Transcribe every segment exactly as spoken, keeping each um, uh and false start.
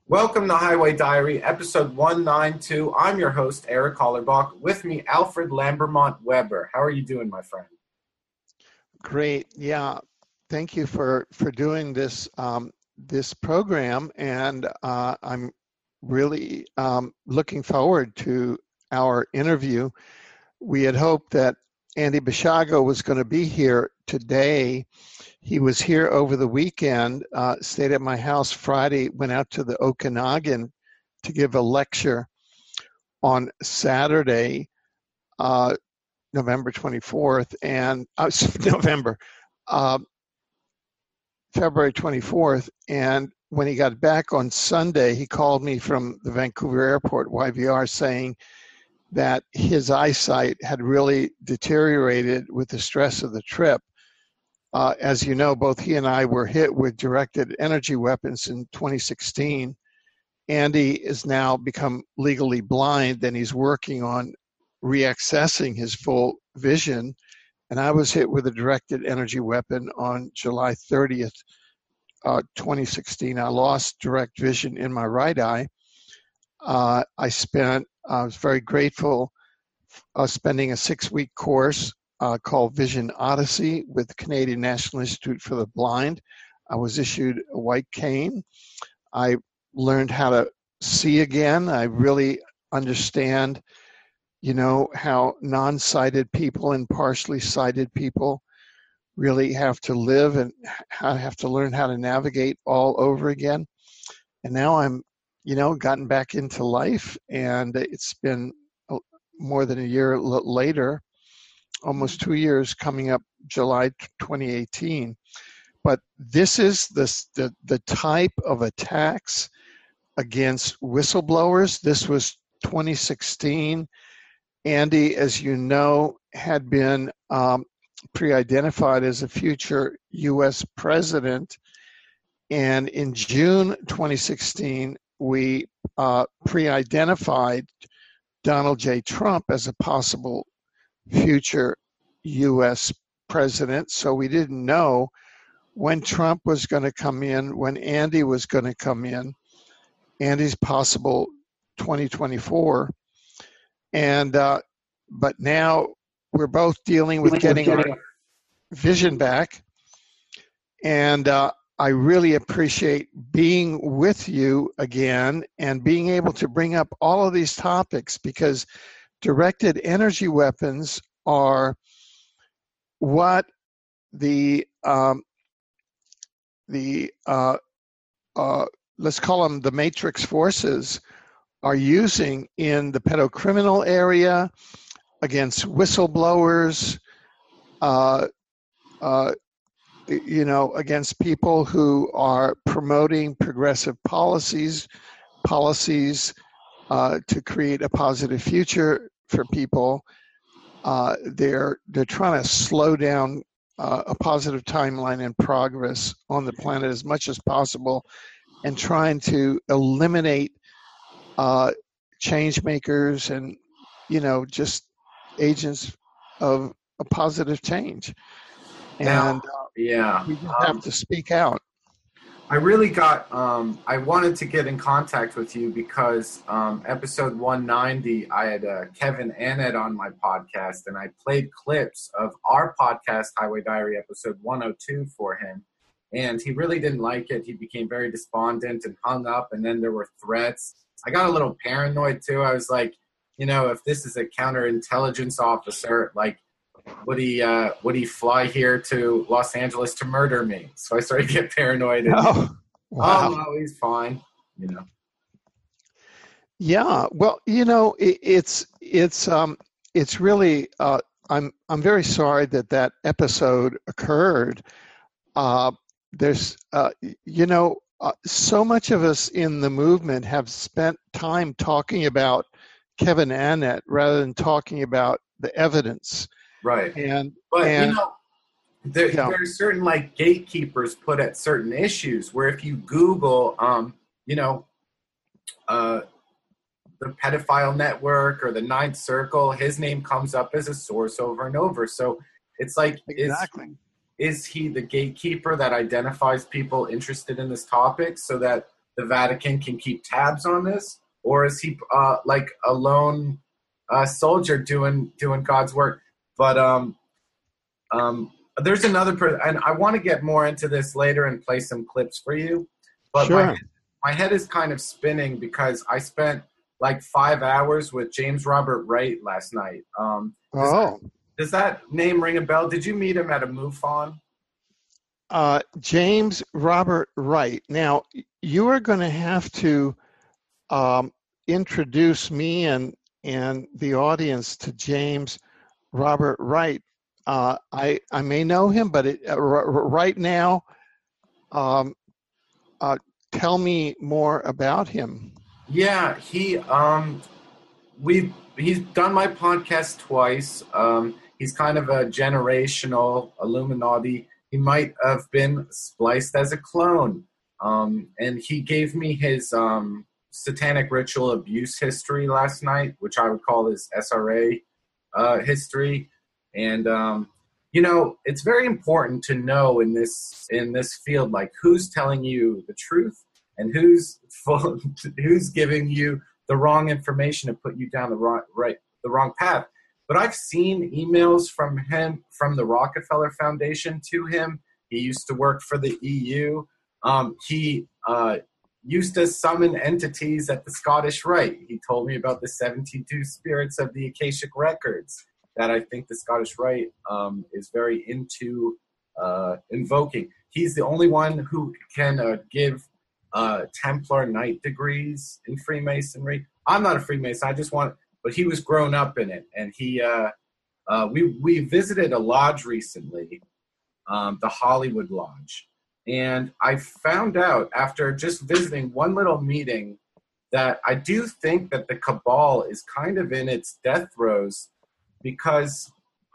Welcome to Highway Diary, episode one ninety-two. I'm your host, Eric Hollerbach. With me, Alfred Lambermont Weber. How are you doing, my friend? Great. Yeah. Thank you for, for doing this um, this program. And uh, I'm really um, looking forward to our interview. We had hoped that Andy Basiago was going to be here today. He was here over the weekend, uh, stayed at my house Friday, went out to the Okanagan to give a lecture on Saturday, uh, November twenty-fourth, and uh, November, uh, February twenty-fourth. And when he got back on Sunday, he called me from the Vancouver airport, Y V R, saying that his eyesight had really deteriorated with the stress of the trip. Uh, as you know, both he and I were hit with directed energy weapons in twenty sixteen. Andy is now become legally blind, and he's working on reaccessing his full vision. And I was hit with a directed energy weapon on July thirtieth, uh, twenty sixteen. I lost direct vision in my right eye. Uh, I spent, I was very grateful uh, spending a six-week course uh, called Vision Odyssey with the Canadian National Institute for the Blind. I was issued a white cane. I learned how to see again. I really understand, you know, how non-sighted people and partially sighted people really have to live and how have to learn how to navigate all over again. And now I'm, you know, gotten back into life, and it's been more than a year later, almost two years coming up July twenty eighteen. But this is the, the, the type of attacks against whistleblowers. This was twenty sixteen. Andy, as you know, had been um, pre-identified as a future U S president. And in June twenty sixteen, we uh, pre-identified Donald J. Trump as a possible future U S president. So we didn't know when Trump was going to come in, when Andy was going to come in. Andy's possible twenty twenty-four. And, uh, but now we're both dealing with getting our vision back. And uh, I really appreciate being with you again and being able to bring up all of these topics, because directed energy weapons are what the, um, the uh, uh, let's call them the matrix forces, are using in the pedocriminal area against whistleblowers, uh, uh, you know, against people who are promoting progressive policies, policies uh, to create a positive future for people. Uh, they're they're trying to slow down uh, a positive timeline and progress on the planet as much as possible, and trying to eliminate uh, change makers and, you know, just agents of a positive change. And Now, uh, yeah, we just um, have to speak out. I really got, um, I wanted to get in contact with you because um, episode one ninety, I had uh, Kevin Annett on my podcast, and I played clips of our podcast, Highway Diary, episode one oh two for him. And he really didn't like it. He became very despondent and hung up, and then there were threats. I got a little paranoid, too. I was like, you know, if this is a counterintelligence officer, like, would he uh, would he fly here to Los Angeles to murder me? So I started to get paranoid. And, Oh, wow. oh, no, he's fine, you know. Yeah, well, you know, it, it's it's um it's really uh, I'm I'm very sorry that that episode occurred. Uh, there's uh, you know uh, so much of us in the movement have spent time talking about Kevin Annett rather than talking about the evidence. Right. And but and, you know, there, yeah. there are certain like gatekeepers put at certain issues where if you Google, um, you know, uh, the pedophile network or the Ninth Circle, his name comes up as a source over and over. So it's like, Exactly. is, is he the gatekeeper that identifies people interested in this topic so that the Vatican can keep tabs on this, or is he uh, like a lone uh, soldier doing doing God's work? But um, um, there's another, per- and I want to get more into this later and play some clips for you. But Sure. my my head is kind of spinning because I spent like five hours with James Robert Wright last night. Um, does, Oh. that, does that name ring a bell? Did you meet him at a MUFON? Uh, James Robert Wright. Now, you are going to have to um, introduce me and and the audience to James Robert Wright. Uh, I I may know him, but it, uh, r- r- right now, um, uh, tell me more about him. Yeah, he um, we he's done my podcast twice. Um, he's kind of a generational Illuminati. He might have been spliced as a clone. Um, and he gave me his um, satanic ritual abuse history last night, which I would call his S R A uh, history. And um, you know, it's very important to know in this in this field, like who's telling you the truth and who's full, who's giving you the wrong information to put you down the wrong right the wrong path. But I've seen emails from him, from the Rockefeller Foundation to him. He used to work for the E U. Um, he uh, used to summon entities at the Scottish Rite. He told me about the seventy-two spirits of the Akashic Records that I think the Scottish Rite um, is very into uh, invoking. He's the only one who can uh, give uh, Templar Knight degrees in Freemasonry. I'm not a Freemason. I just want... But he was grown up in it, and he uh, uh, we we visited a lodge recently, um, the Hollywood Lodge, and I found out after just visiting one little meeting that I do think that the cabal is kind of in its death throes, because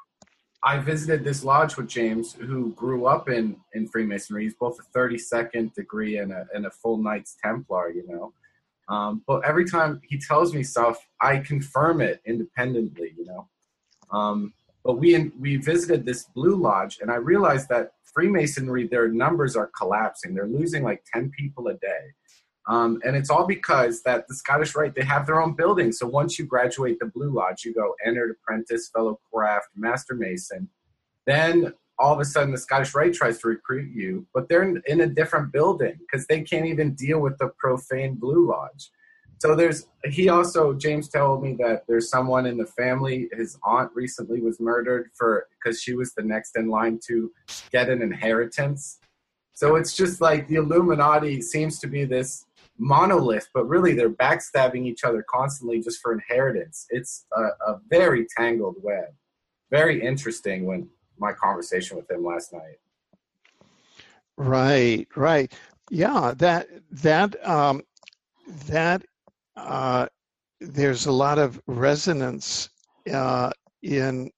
I visited this lodge with James, who grew up in, in Freemasonry. He's both a thirty-second degree and a and a full Knights Templar, you know. Um, but every time he tells me stuff, I confirm it independently, you know. Um, but we we visited this Blue Lodge, and I realized that Freemasonry, their numbers are collapsing. They're losing like ten people a day. Um, and it's all because that the Scottish Rite, they have their own building. So once you graduate the Blue Lodge, you go entered apprentice, fellow craft, master mason. Then all of a sudden the Scottish Rite tries to recruit you, but they're in, in a different building because they can't even deal with the profane Blue Lodge. So there's, he also, James told me that there's someone in the family, his aunt recently was murdered for, because she was the next in line to get an inheritance. So it's just like the Illuminati seems to be this monolith, but really they're backstabbing each other constantly just for inheritance. It's a, a very tangled web. Very interesting when my conversation with him last night. Right, right. Yeah, that that um, that uh, there's a lot of resonance uh, in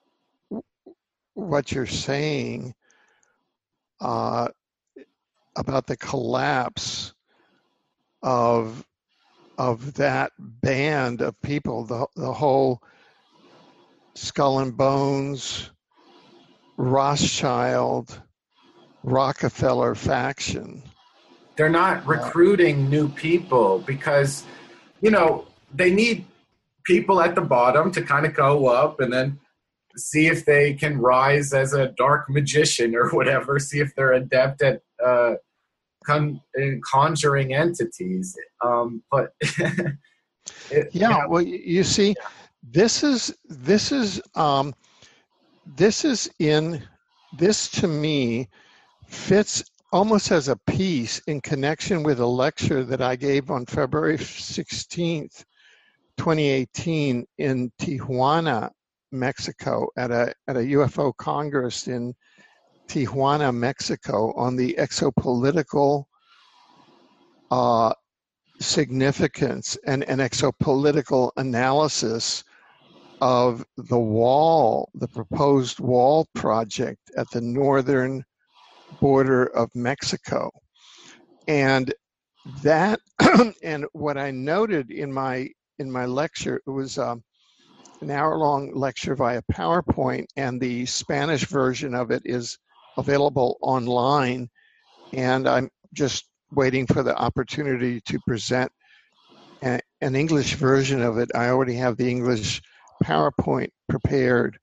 what you're saying uh, about the collapse of of that band of people, the the whole Skull and Bones, Rothschild, Rockefeller faction. They're not recruiting new people because, you know, they need people at the bottom to kind of go up and then see if they can rise as a dark magician or whatever, see if they're adept at uh, con- conjuring entities. Um, but it, yeah, you know, well, you see, yeah. this is this is um, this is in this to me fits almost as a piece in connection with a lecture that I gave on February sixteenth, twenty eighteen in Tijuana, Mexico, at a at a U F O Congress in Tijuana, Mexico, on the exopolitical uh, significance and an exopolitical analysis of the wall, the proposed wall project at the northern border of Mexico. And that, and what I noted in my in my lecture, it was um, an hour-long lecture via PowerPoint, and the Spanish version of it is available online. And I'm just waiting for the opportunity to present a, an English version of it. I already have the English PowerPoint prepared,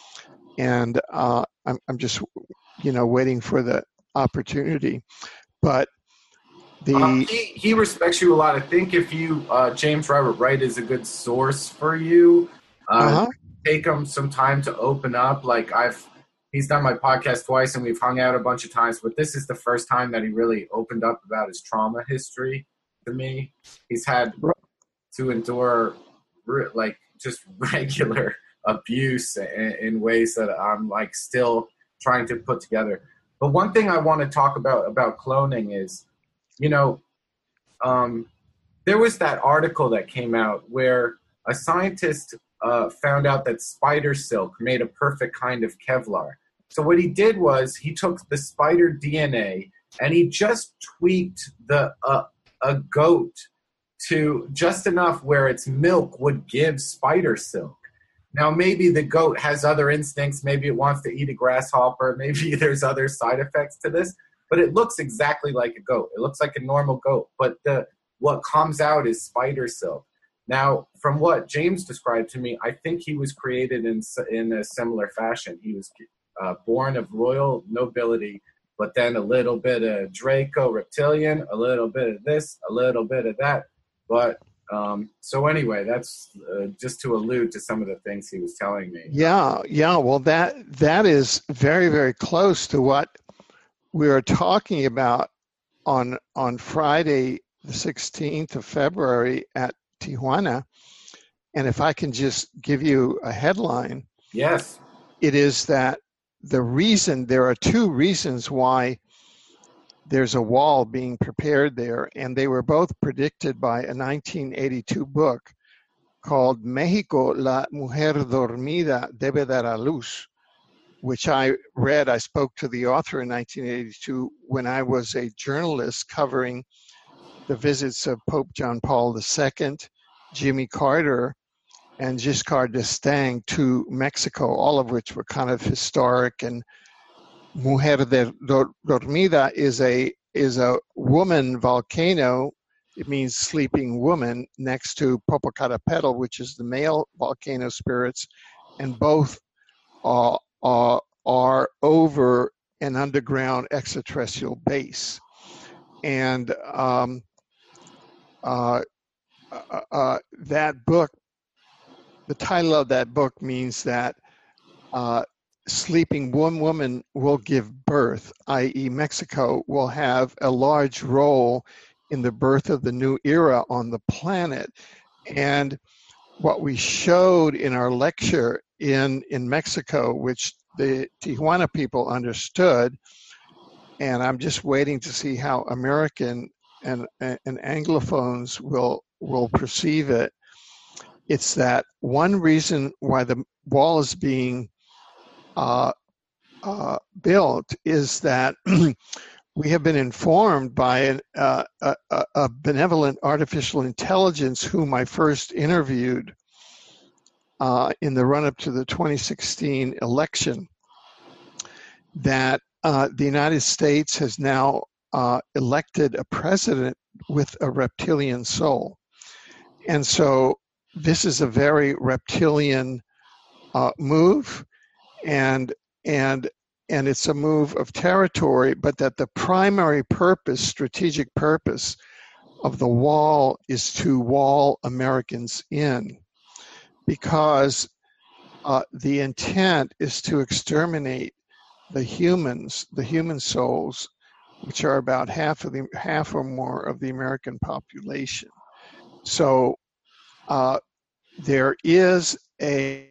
and uh, I'm, I'm just, you know, waiting for the opportunity. But the um, he, he respects you a lot. I think if you, uh, James Robert Wright is a good source for you. Uh, uh-huh. Take him some time to open up. Like I've, he's done my podcast twice and we've hung out a bunch of times, but this is the first time that he really opened up about his trauma history to me. He's had to endure like just regular abuse in, in ways that I'm like still trying to put together. But one thing I want to talk about, about cloning is, you know, um, there was that article that came out where a scientist uh, found out that spider silk made a perfect kind of Kevlar. So what he did was he took the spider D N A and he just tweaked the uh, a goat to just enough where its milk would give spider silk. Now, maybe the goat has other instincts. Maybe it wants to eat a grasshopper. Maybe there's other side effects to this. But it looks exactly like a goat. It looks like a normal goat. But the what comes out is spider silk. Now, from what James described to me, I think he was created in in a similar fashion. He was uh, born of royal nobility, but then a little bit of Draco reptilian, a little bit of this, a little bit of that. But um, so anyway, that's uh, just to allude to some of the things he was telling me. Yeah, yeah. Well, that that is very, very close to what we were talking about on on Friday, the sixteenth of February at Tijuana. And if I can just give you a headline. Yes. It is that the reason, there are two reasons why there's a wall being prepared there, and they were both predicted by a nineteen eighty-two book called México, la mujer dormida debe dar a luz, which I read. I spoke to the author in nineteen eighty-two when I was a journalist covering the visits of Pope John Paul the Second, Jimmy Carter, and Giscard d'Estaing to Mexico, all of which were kind of historic. And Mujer de Dormida is a is a woman volcano. It means sleeping woman, next to Popocatépetl, which is the male volcano spirits, and both are are, are over an underground extraterrestrial base. And um, uh, uh, uh, that book, the title of that book means that uh, sleeping one woman will give birth, that is Mexico will have a large role in the birth of the new era on the planet. And what we showed in our lecture in, in Mexico, which the Tijuana people understood, and I'm just waiting to see how American and, and Anglophones will, will perceive it. It's that one reason why the wall is being uh, uh, built is that we have been informed by an, uh, a, a benevolent artificial intelligence whom I first interviewed uh, in the run-up to the twenty sixteen election, that uh, the United States has now uh, elected a president with a reptilian soul. And so this is a very reptilian uh, move, and and and it's a move of territory, but that the primary purpose, strategic purpose of the wall is to wall Americans in, because uh, the intent is to exterminate the humans, the human souls, which are about half of the half or more of the American population. So uh, there is a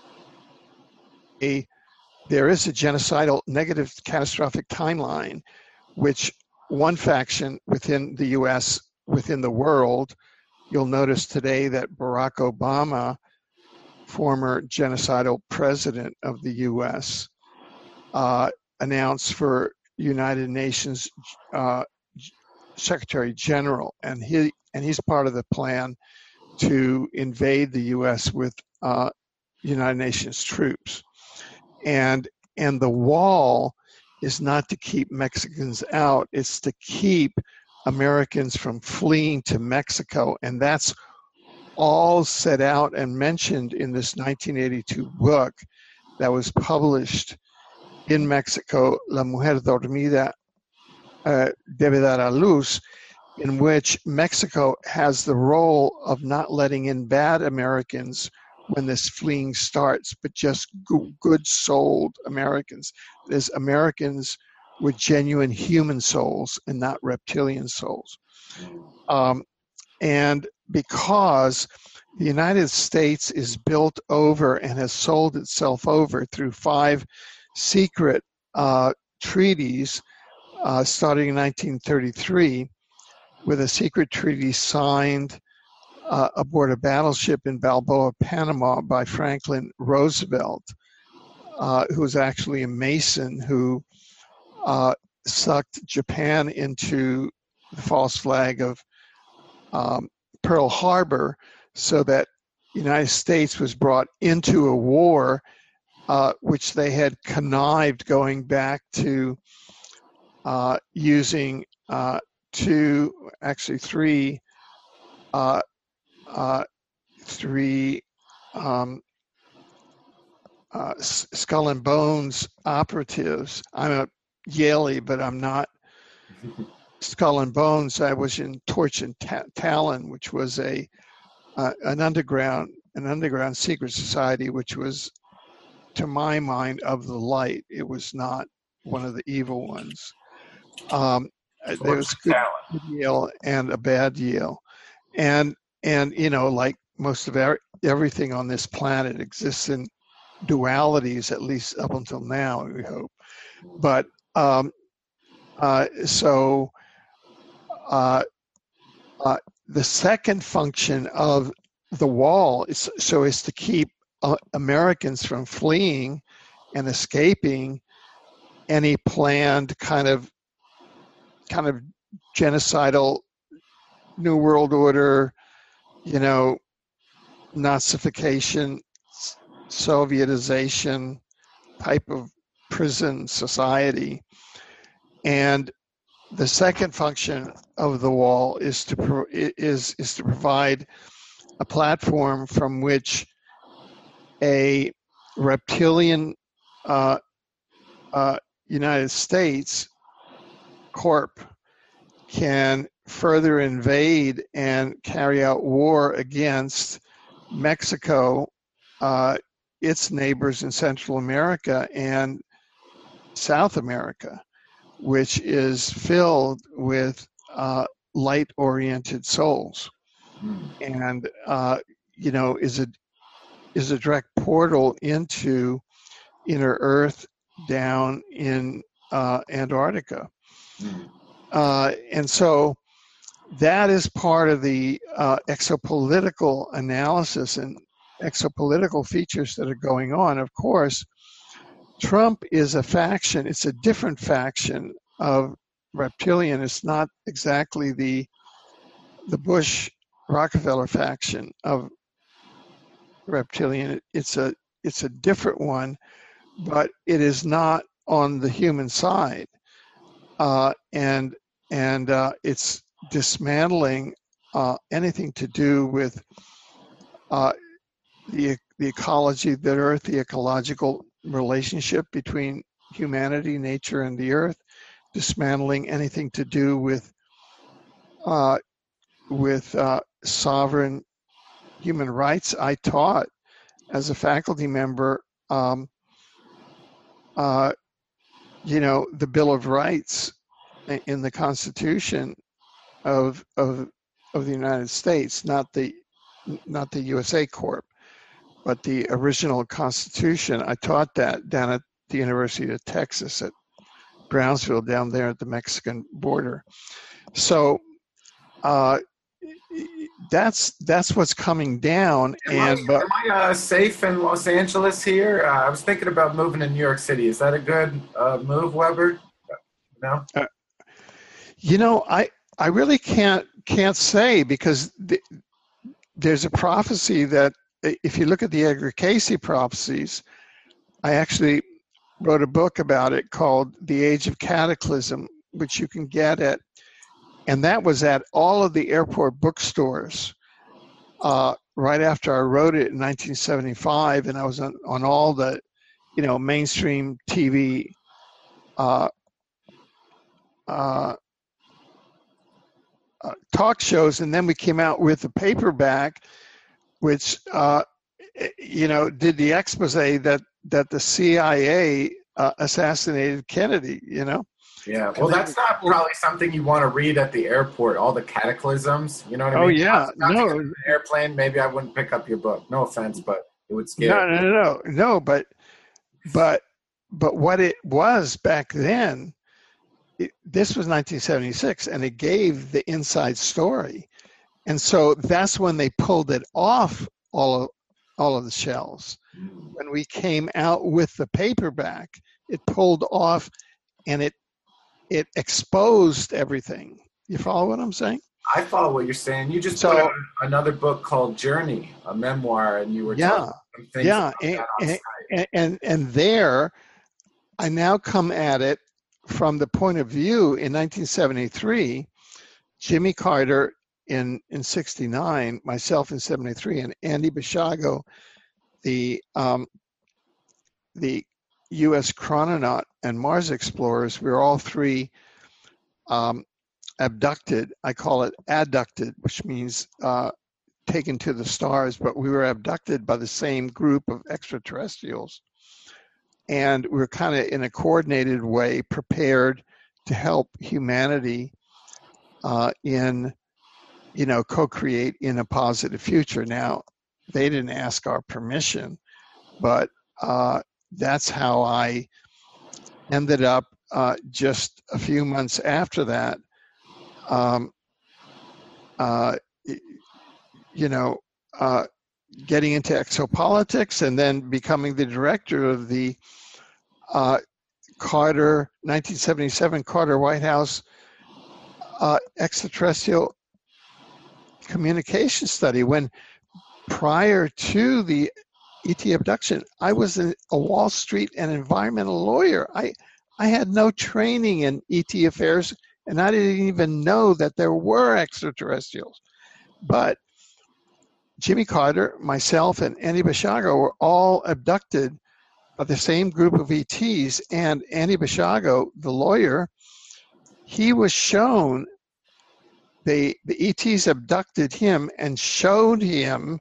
a there is a genocidal, negative, catastrophic timeline, which one faction within the U S, within the world, you'll notice today that Barack Obama, former genocidal president of the U S, uh, announced for United Nations uh, Secretary General, and he and he's part of the plan to invade the U S with uh, United Nations troops. And and the wall is not to keep Mexicans out, it's to keep Americans from fleeing to Mexico, and that's all set out and mentioned in this nineteen eighty-two book that was published in Mexico, La Mujer Dormida uh, Debe Dar a Luz, in which Mexico has the role of not letting in bad Americans when this fleeing starts, but just good-souled Americans. There's Americans with genuine human souls and not reptilian souls. Um, and because the United States is built over and has sold itself over through five secret uh, treaties uh, starting in nineteen thirty-three, with a secret treaty signed uh, aboard a battleship in Balboa, Panama by Franklin Roosevelt, uh, who was actually a Mason who uh, sucked Japan into the false flag of um, Pearl Harbor, so that the United States was brought into a war uh, which they had connived going back to uh, using uh, two, actually three, uh, uh, three um, uh, Skull and Bones operatives. I'm a Yaley, but I'm not Skull and Bones. I was in Torch and Ta- Talon, which was a uh, an underground an underground secret society, which was, to my mind, of the light. It was not one of the evil ones. Um, there was good, good Yale and a bad Yale, and and you know, like most of our, everything on this planet exists in dualities, at least up until now, we hope. But um, uh, so uh, uh, the second function of the wall is so is to keep uh, Americans from fleeing and escaping any planned kind of kind of genocidal New World Order, you know, Nazification, Sovietization type of prison society. And the second function of the wall is to pro- is is to provide a platform from which a reptilian uh, uh, United States corp can further invade and carry out war against Mexico, uh, its neighbors in Central America and South America, which is filled with uh, light-oriented souls, and uh, you know is a is a direct portal into inner Earth down in uh, Antarctica, uh, and so that is part of the uh, exopolitical analysis and exopolitical features that are going on. Of course, Trump is a faction. It's a different faction of reptilian. It's not exactly the the Bush Rockefeller faction of reptilian. It's a it's a different one, but it is not on the human side, uh, and and uh, it's dismantling uh, anything to do with uh, the the ecology of the Earth, the ecological relationship between humanity, nature, and the Earth, dismantling anything to do with uh, with uh, sovereign human rights. I taught as a faculty member, um, uh, you know, the Bill of Rights in the Constitution of of of the United States, not the not the U S A Corp, but the original Constitution. I taught that down at the University of Texas at Brownsville, down there at the Mexican border. So uh, that's that's what's coming down. Am and I, but am I uh, safe in Los Angeles here? Uh, I was thinking about moving to New York City. Is that a good uh, move, Weber? No. Uh, you know, I I really can't can't say, because the, there's a prophecy that, if you look at the Edgar Cayce prophecies, I actually wrote a book about it called The Age of Cataclysm, which you can get at and that was at all of the airport bookstores uh, right after I wrote it in nineteen seventy-five, and I was on, on all the, you know, mainstream T V uh, uh, uh, talk shows, and then we came out with the paperback, which uh, you know did the expose that that the C I A uh, assassinated Kennedy. You know. Yeah, well, that's not probably something you want to read at the airport. All the cataclysms, you know what I oh, mean? Oh yeah, not, not no an airplane. Maybe I wouldn't pick up your book. No offense, but it would scare. No, no, no, no. But, but, but what it was back then, it, this was nineteen seventy-six, and it gave the inside story, and so that's when they pulled it off all of all of the shelves. Mm. When we came out with the paperback, it pulled off, and it it exposed everything. You follow what I'm saying? I follow what you're saying. You just so, put out another book called Journey, a memoir, and you were yeah, talking some things yeah, about and, that on and, site. and and there, I now come at it from the point of view in nineteen seventy-three, Jimmy Carter in in sixty-nine, myself in seventy-three, and Andy Basiago, the um, the U S chrononaut and Mars explorers. We were all three um, abducted. I call it adducted, which means uh, taken to the stars, but we were abducted by the same group of extraterrestrials. And we were kind of in a coordinated way prepared to help humanity uh, in, you know, co-create in a positive future. Now, they didn't ask our permission, but uh, that's how I ended up uh, just a few months after that, um, uh, you know, uh, getting into exopolitics and then becoming the director of the uh, Carter, nineteen seventy-seven Carter White House uh, extraterrestrial communication study. When prior to the E T abduction, I was a, a Wall Street and environmental lawyer. I I had no training in E T affairs, and I didn't even know that there were extraterrestrials. But Jimmy Carter, myself, and Andy Basiago were all abducted by the same group of E Ts. And Andy Basiago, the lawyer, he was shown, they, the E Ts abducted him and showed him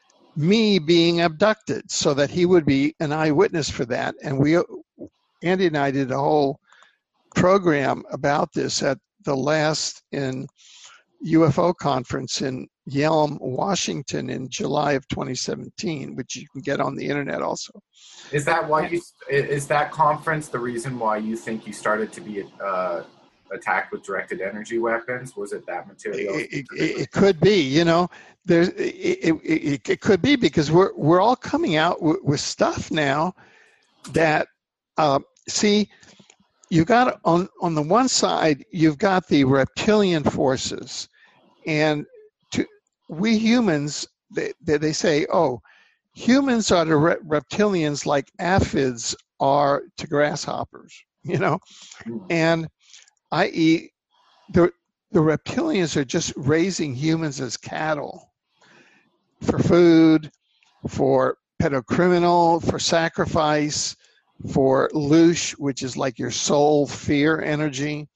me being abducted so that he would be an eyewitness for that. And we, Andy and I did a whole program about this at the last in U F O conference in Yelm, Washington in July of twenty seventeen, which you can get on the internet also. Is that why you, is that conference the reason why you think you started to be uh, attacked with directed energy weapons? Was it that material? It, it, it could be, you know, there's, it, it, it could be because we're, we're all coming out with, with stuff now that, uh, see, you got on, on the one side, you've got the reptilian forces, and to, we humans, they, they, they say, oh, humans are to re- reptilians like aphids are to grasshoppers, you know, and that is the, the reptilians are just raising humans as cattle for food, for pedocriminal, for sacrifice, for loosh, which is like your soul fear energy.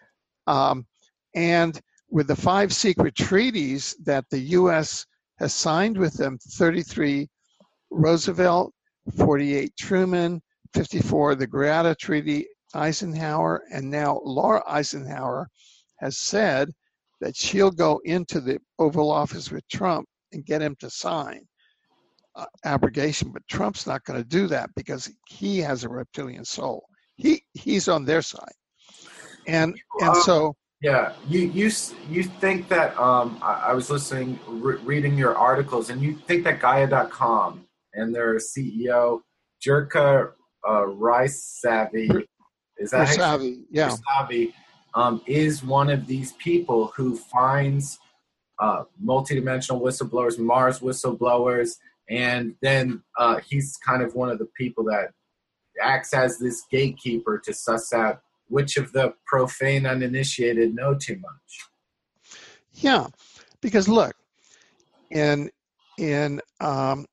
Um, and with the five secret treaties that the U S has signed with them, thirty-three Roosevelt, forty-eight Truman, fifty-four the Greada Treaty, Eisenhower, and now Laura Eisenhower has said that she'll go into the Oval Office with Trump and get him to sign uh, abrogation, but Trump's not going to do that because he has a reptilian soul. He he's on their side, and and so yeah, you you you think that um, I, I was listening, re- reading your articles, and you think that Gaia dot com and their C E O Jirka uh, Rysavy, is that Rysavy, yeah, Rysavy, um, is one of these people who finds uh, multidimensional whistleblowers, Mars whistleblowers, and then uh, he's kind of one of the people that acts as this gatekeeper to suss out which of the profane uninitiated know too much. Yeah, because look, in in um,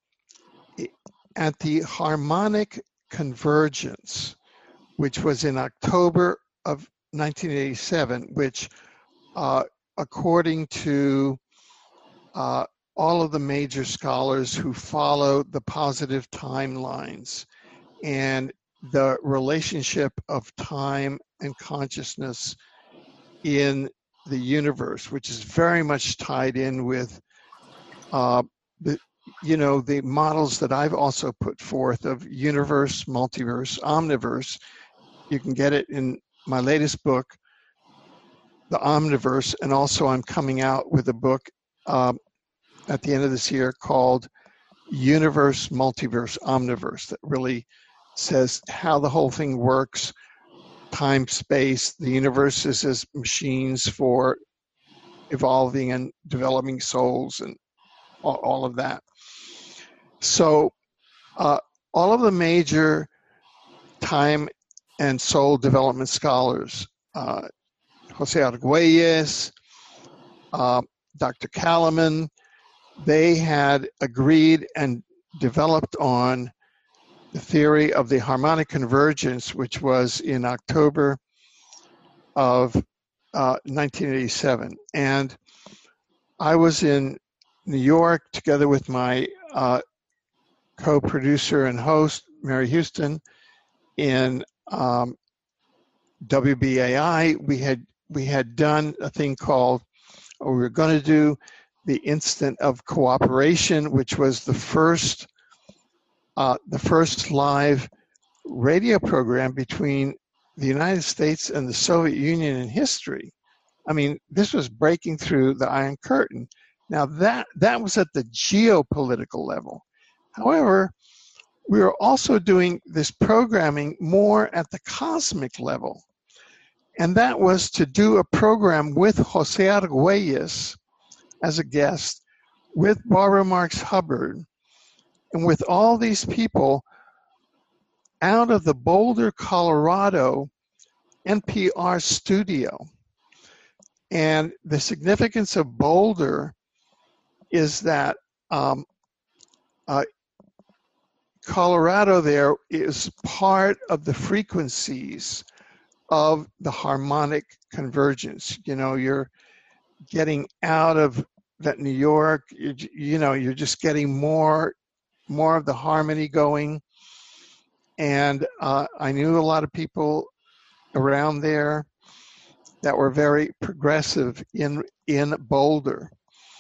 at the harmonic convergence, which was in October of nineteen eighty-seven, which, uh, according to uh, all of the major scholars who follow the positive timelines and the relationship of time and consciousness in the universe, which is very much tied in with uh, the, you know, the models that I've also put forth of universe, multiverse, omniverse. You can get it in my latest book, The Omniverse, and also I'm coming out with a book um, at the end of this year called Universe, Multiverse, Omniverse, that really says how the whole thing works, time, space. The universe is as machines for evolving and developing souls and all, all of that. So uh, all of the major time and soul development scholars, uh, Jose Argüelles, uh, Doctor Kalaman, they had agreed and developed on the theory of the harmonic convergence, which was in October of uh, nineteen eighty-seven. And I was in New York together with my uh, co-producer and host, Mary Houston, in um, W B A I. We had we had done a thing called, or we were going to do, the Instant of Cooperation, which was the first uh, the first live radio program between the United States and the Soviet Union in history. I mean, this was breaking through the Iron Curtain. Now that that was at the geopolitical level. However, we were also doing this programming more at the cosmic level. And that was to do a program with Jose Argüelles as a guest, with Barbara Marx Hubbard, and with all these people out of the Boulder, Colorado N P R studio. And the significance of Boulder is that um, uh, Colorado there is part of the frequencies of the harmonic convergence. You know, you're getting out of that New York, you, you know, you're just getting more, more of the harmony going. And uh, I knew a lot of people around there that were very progressive in in Boulder.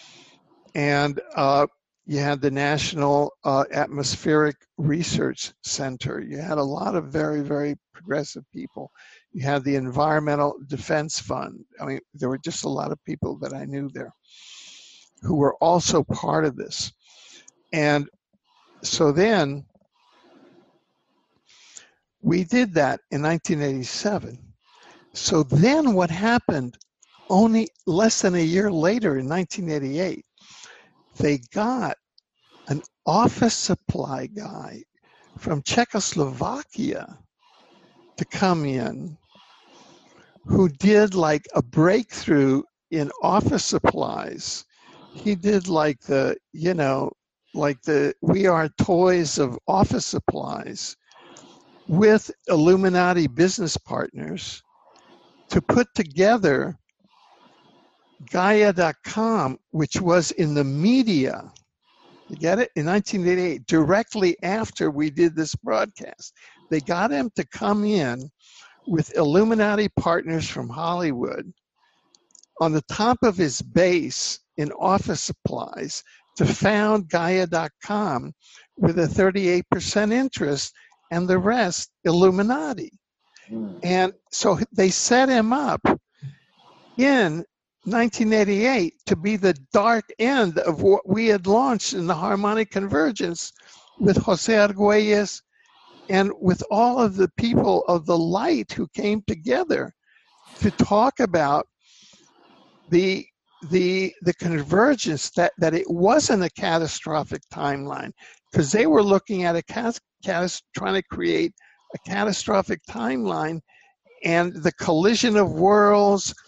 And uh, you had the National uh, Atmospheric Research Center. You had a lot of very, very progressive people. You had the Environmental Defense Fund. I mean, there were just a lot of people that I knew there who were also part of this. And so then we did that in nineteen eighty-seven. So then what happened only less than a year later in nineteen eighty-eight, they got an office supply guy from Czechoslovakia to come in who did like a breakthrough in office supplies. He did like the, you know, like the We Are Toys of office supplies with Illuminati business partners to put together Gaia dot com, which was in the media. You get it? In nineteen eighty-eight, directly after we did this broadcast, they got him to come in with Illuminati partners from Hollywood on the top of his base in office supplies to found Gaia dot com with a thirty-eight percent interest, and the rest Illuminati. Mm. And so they set him up in nineteen eighty-eight to be the dark end of what we had launched in the harmonic convergence with Jose Argüelles and with all of the people of the light who came together to talk about the the the convergence, that that it wasn't a catastrophic timeline, because they were looking at a cat, cat, trying to create a catastrophic timeline and the collision of worlds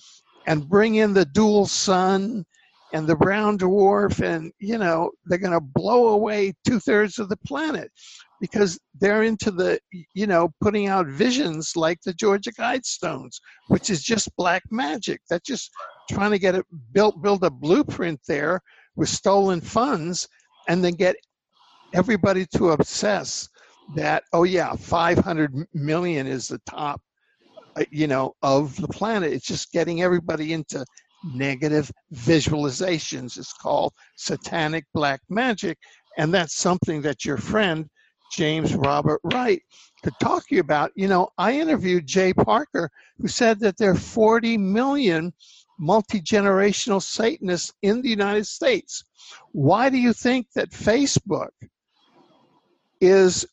and bring in the dual sun and the brown dwarf, and, you know, they're going to blow away two-thirds of the planet because they're into the, you know, putting out visions like the Georgia Guidestones, which is just black magic. That's just trying to get it built, build a blueprint there with stolen funds, and then get everybody to obsess that, oh yeah, five hundred million is the top, you know, of the planet. It's just getting everybody into negative visualizations. It's called satanic black magic, and that's something that your friend James Robert Wright could talk to you about. You know, I interviewed Jay Parker, who said that there are forty million multi-generational Satanists in the United States. Why do you think that Facebook is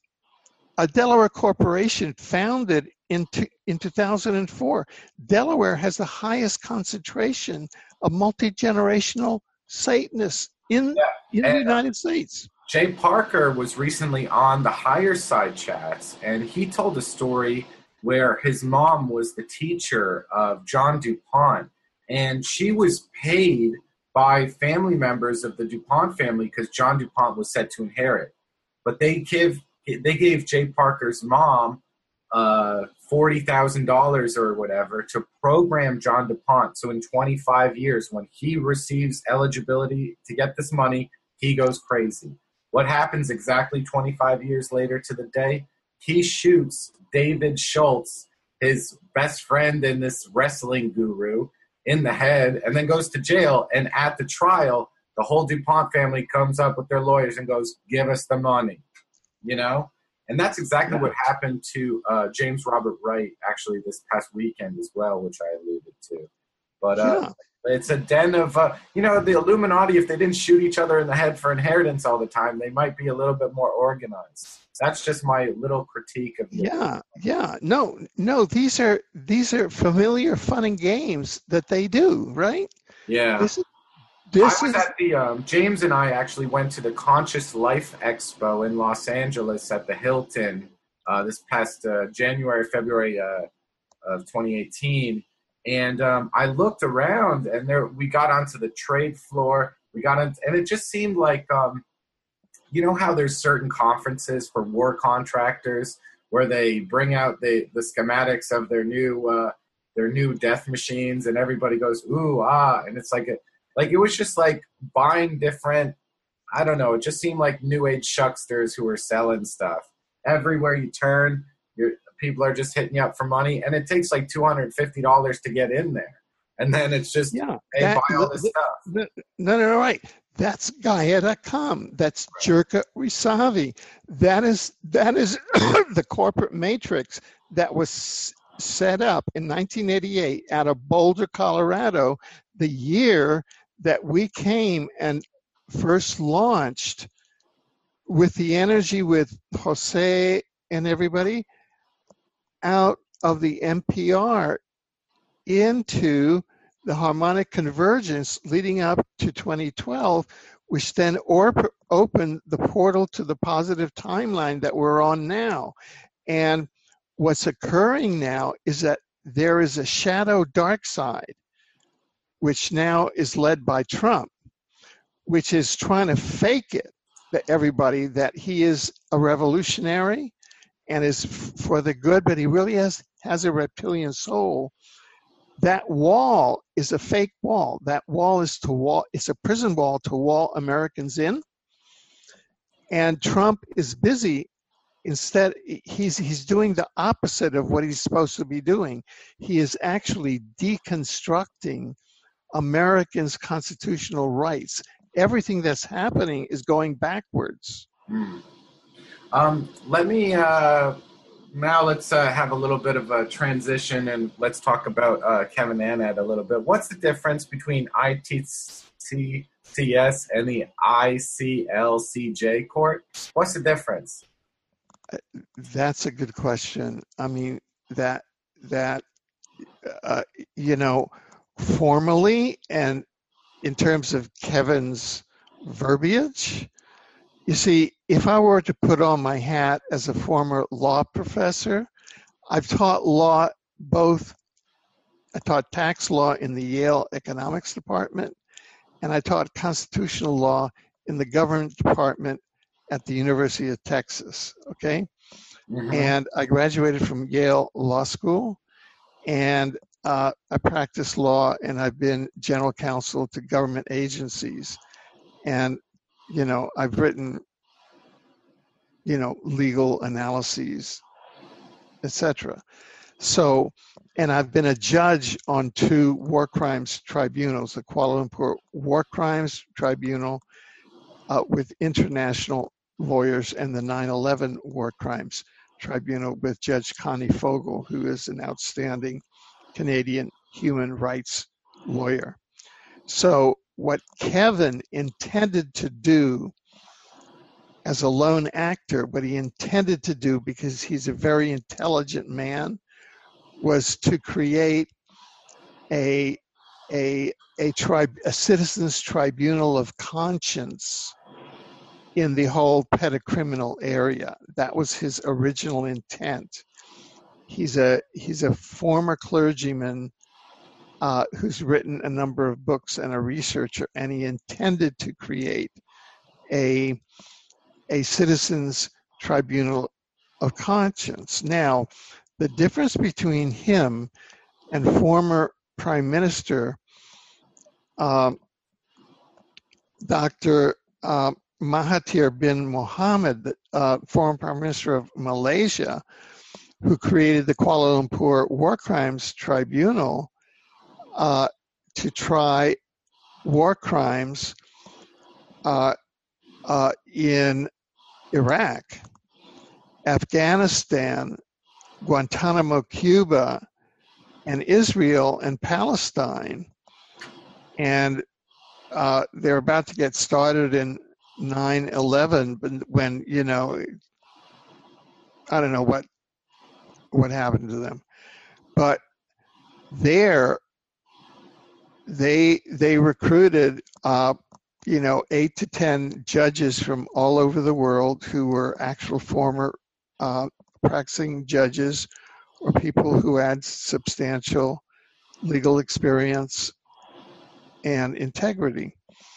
a Delaware corporation founded in, in two thousand four? Delaware has the highest concentration of multi-generational Satanists in, yeah. in the United States. Jay Parker was recently on the Higher Side Chats, and he told a story where his mom was the teacher of John DuPont, and she was paid by family members of the DuPont family because John DuPont was set to inherit. But they give they gave Jay Parker's mom uh, forty thousand dollars or whatever to program John DuPont. So in twenty-five years, when he receives eligibility to get this money, he goes crazy. What happens exactly twenty-five years later to the day? He shoots David Schultz, his best friend and this wrestling guru, in the head, and then goes to jail. And at the trial, the whole DuPont family comes up with their lawyers and goes, give us the money, you know? And that's exactly yeah. what happened to uh, James Robert Wright, actually, this past weekend as well, which I alluded to. But uh, yeah. it's a den of, uh, you know, the Illuminati, if they didn't shoot each other in the head for inheritance all the time, they might be a little bit more organized. That's just my little critique of the Yeah, yeah. No, no, these are these are familiar fun and games that they do, right? Yeah. This, this I was is, at the, um, James and I actually went to the Conscious Life Expo in Los Angeles at the Hilton uh, this past uh, January, February uh, of twenty eighteen. And um, I looked around, and there we got onto the trade floor. We got into, and it just seemed like, um, you know how there's certain conferences for war contractors where they bring out the, the schematics of their new uh, their new death machines, and everybody goes ooh ah, and it's like a, like it was just like buying different. I don't know. It just seemed like new age shucksters who were selling stuff everywhere you turn. You're, people are just hitting you up for money, and it takes like two hundred fifty dollars to get in there. And then it's just, yeah, hey, that, buy all this the, stuff. The, no, no, no, right. That's Gaia dot com. That's right. Jirka Rysavy. That is, that is the corporate matrix that was set up in nineteen eighty-eight out of Boulder, Colorado, the year that we came and first launched with the energy with Jose and everybody out of the N P R into the harmonic convergence leading up to twenty twelve, which then or- opened the portal to the positive timeline that we're on now. And what's occurring now is that there is a shadow dark side, which now is led by Trump, which is trying to fake it to everybody that he is a revolutionary and is f- for the good, but he really has, has a reptilian soul. That wall is a fake wall. That wall is to wall, it's a prison wall to wall Americans in. And Trump is busy. Instead, he's he's doing the opposite of what he's supposed to be doing. He is actually deconstructing Americans' constitutional rights. Everything that's happening is going backwards. Mm. Um, let me, uh, now let's uh, have a little bit of a transition, and let's talk about uh, Kevin Annett a little bit. What's the difference between I T C S and the I C L C J court? What's the difference? That's a good question. I mean, that, that uh, you know, formally and in terms of Kevin's verbiage, you see, if I were to put on my hat as a former law professor, I've taught law both I taught tax law in the Yale Economics Department, and I taught constitutional law in the government department at the University of Texas, okay? Mm-hmm. And I graduated from Yale Law School, and uh, I practice law, and I've been general counsel to government agencies. And, you know, I've written, you know, legal analyses, et cetera. So, and I've been a judge on two war crimes tribunals, the Kuala Lumpur War Crimes Tribunal uh, with international lawyers, and the nine eleven War Crimes Tribunal with Judge Connie Fogel, who is an outstanding Canadian human rights lawyer. So what Kevin intended to do as a lone actor, what he intended to do, because he's a very intelligent man, was to create a a a tribe a citizens tribunal of conscience in the whole pedocriminal area. That was his original intent. He's a he's a former clergyman uh, who's written a number of books and a researcher, and he intended to create a a citizens tribunal of conscience. Now, the difference between him and former Prime Minister um, Doctor Uh, Mahathir bin Mohamad, the uh, former Prime Minister of Malaysia, who created the Kuala Lumpur War Crimes Tribunal uh, to try war crimes uh, uh, in Iraq, Afghanistan, Guantanamo, Cuba, and Israel and Palestine. And uh, they're about to get started in nine eleven, but when, you know, I don't know what what happened to them. But there, they they recruited, uh, you know, eight to ten judges from all over the world who were actual former uh, practicing judges or people who had substantial legal experience and integrity.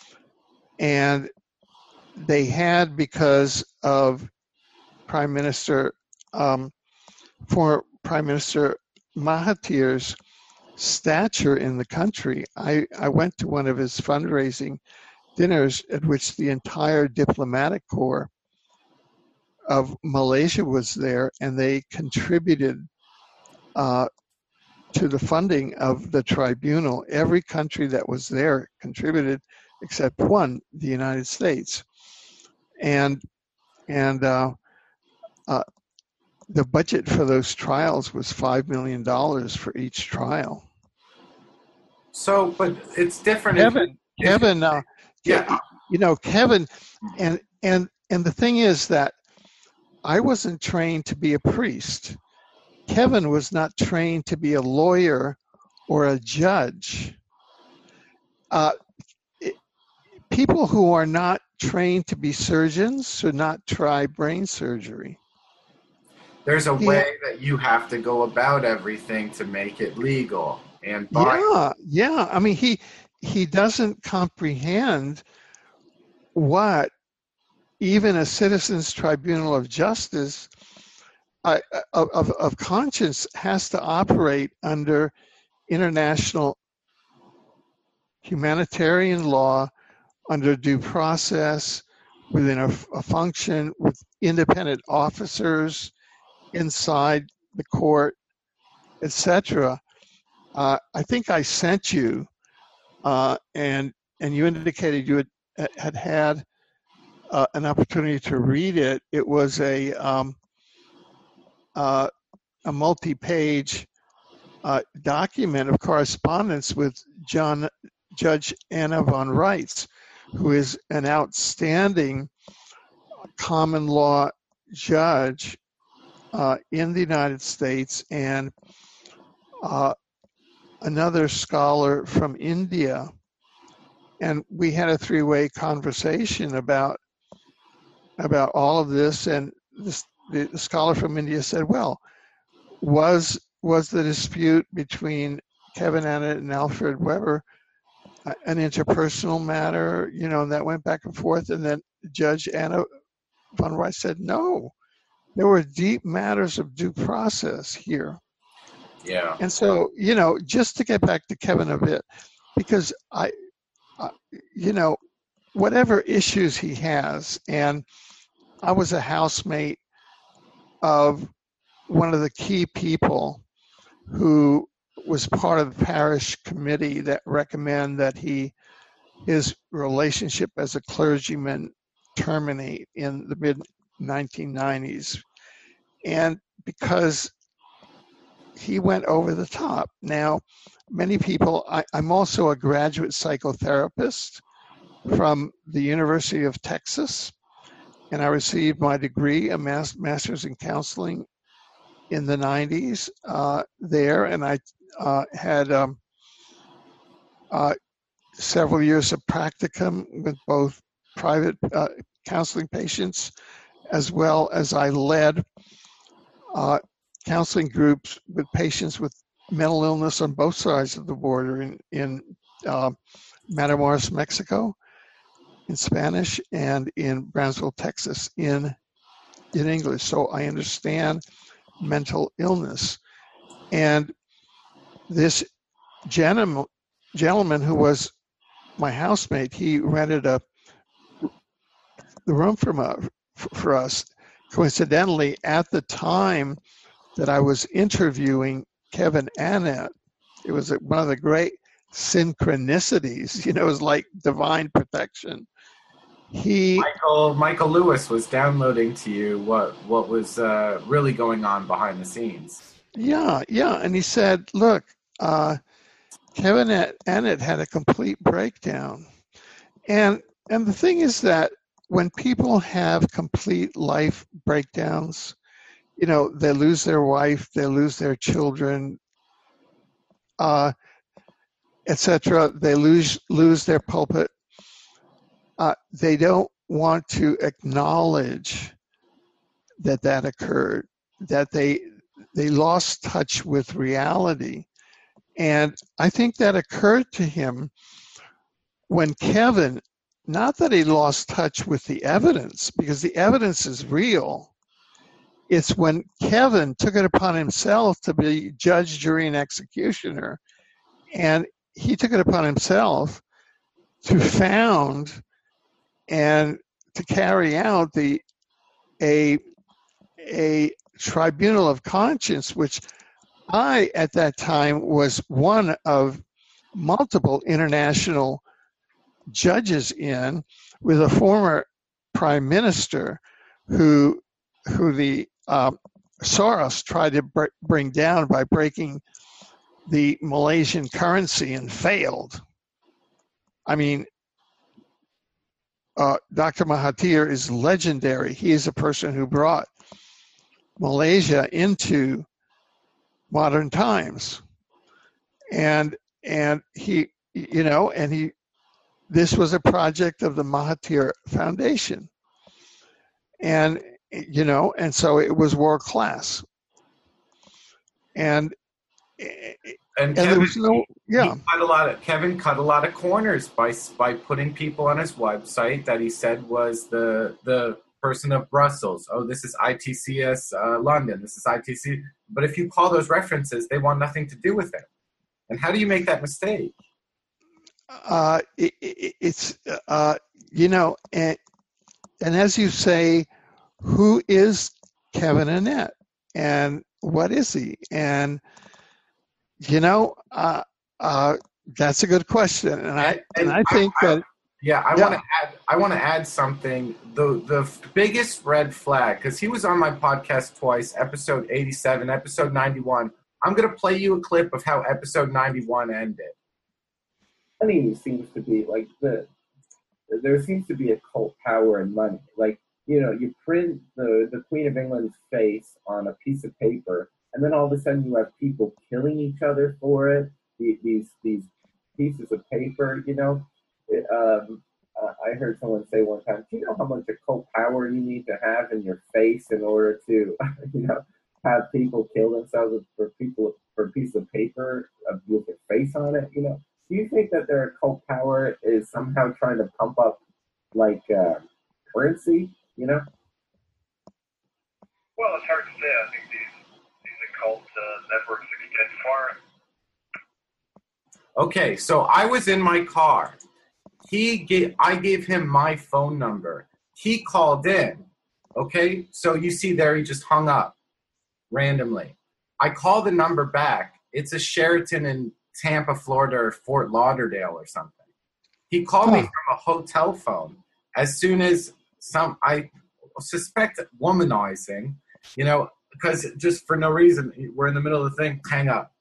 And they had, because of Prime Minister, um, former Prime Minister Mahathir's stature in the country. I, I went to one of his fundraising dinners at which the entire diplomatic corps of Malaysia was there, and they contributed uh, to the funding of the tribunal. Every country that was there contributed except one, the United States. And and uh, uh, the budget for those trials was five million dollars for each trial. So, but it's different. Kevin, if, Kevin, uh, yeah, you know, Kevin, and and and the thing is that I wasn't trained to be a priest. Kevin was not trained to be a lawyer or a judge. Uh, it, people who are not trained to be surgeons should not try brain surgery. There's a Yeah. way that you have to go about everything to make it legal. And by Yeah, yeah. I mean, he he doesn't comprehend what even a citizens' tribunal of justice uh, of, of of conscience has to operate under international humanitarian law, under due process, within a, a function with independent officers inside the court, et cetera. Uh, I think I sent you, uh, and and you indicated you had had, had uh, an opportunity to read it. It was a um, uh, a multi-page uh, document of correspondence with John Judge Anna von Reitz, who is an outstanding common law judge uh, in the United States, and uh, another scholar from India. And we had a three-way conversation about about all of this. And this, the, the scholar from India said, well, was was the dispute between Kevin Annett and Alfred Weber uh, an interpersonal matter, you know, and that went back and forth. And then Judge Anna von Reis said, no, there were deep matters of due process here. Yeah. And so, you know, just to get back to Kevin a bit, because I, uh, you know, whatever issues he has, and I was a housemate of one of the key people who was part of the parish committee that recommend that he his relationship as a clergyman terminate in the mid nineteen nineties, and because he went over the top. Now, many people, I, I'm also a graduate psychotherapist from the University of Texas, and I received my degree, a mas- master's in counseling in the nineties uh, there, and I uh, had um, uh, several years of practicum with both private uh, counseling patients, as well as I led uh, counseling groups with patients with mental illness on both sides of the border in, in uh, Matamoros, Mexico, in Spanish, and in Brownsville, Texas, in, in English. So I understand mental illness. And this gentleman, gentleman who was my housemate, he rented a the room for, my, for us, coincidentally, at the time that I was interviewing Kevin Annett. It was one of the great synchronicities, you know, it was like divine protection. He Michael Michael Lewis was downloading to you what what was uh, really going on behind the scenes. Yeah, yeah, and he said, "Look, uh, Kevin Annett had a complete breakdown," and and the thing is that when people have complete life breakdowns, you know, they lose their wife, they lose their children, uh, et cetera. They lose lose their pulpit. Uh, they don't want to acknowledge that that occurred, that they they lost touch with reality. And I think that occurred to him when Kevin, not that he lost touch with the evidence, because the evidence is real. It's when Kevin took it upon himself to be judge, jury, and executioner, and he took it upon himself to found and to carry out the a a tribunal of conscience, which I at that time was one of multiple international judges in, with a former prime minister who who the uh, Soros tried to br- bring down by breaking the Malaysian currency and failed. I mean, uh, Doctor Mahathir is legendary. He is a person who brought Malaysia into modern times, and and he, you know, and he. This was a project of the Mahathir Foundation, and you know, and so it was world class, and And, and Kevin, there was no, yeah, he cut a lot of Kevin cut a lot of corners by by putting people on his website that he said was the the person of Brussels. Oh, this is I T C S uh, London. This is I T C. But if you call those references, they want nothing to do with it. And how do you make that mistake? uh, it, it, it's uh, you know, and and as you say, who is Kevin Annett, and what is he? And you know, uh, uh, that's a good question, and I and, and I think I, I, that yeah, I yeah. want to add. I want to add something. The the biggest red flag, because he was on my podcast twice, episode eighty-seven, episode ninety-one. I'm going to play you a clip of how episode ninety-one ended. Money seems to be like the there seems to be a cult power in money. Like, you know, you print the the Queen of England's face on a piece of paper, and then all of a sudden you have people killing each other for it. These these pieces of paper, you know. It, um, uh, I heard someone say one time, "Do you know how much occult power you need to have in your face in order to, you know, have people kill themselves for people for a piece of paper with a face on it. You know, do you think that their occult power is somehow trying to pump up like uh, currency? You know. Well, it's hard to say. I think these these occult uh, networks extend far. Okay, so I was in my car. He gave, I gave him my phone number. He called in. Okay, so you see there, he just hung up randomly. I call the number back. It's a Sheraton in Tampa, Florida, or Fort Lauderdale or something. He called Huh. me from a hotel phone. As soon as some, I suspect womanizing, you know, because just for no reason, we're in the middle of the thing, hang up.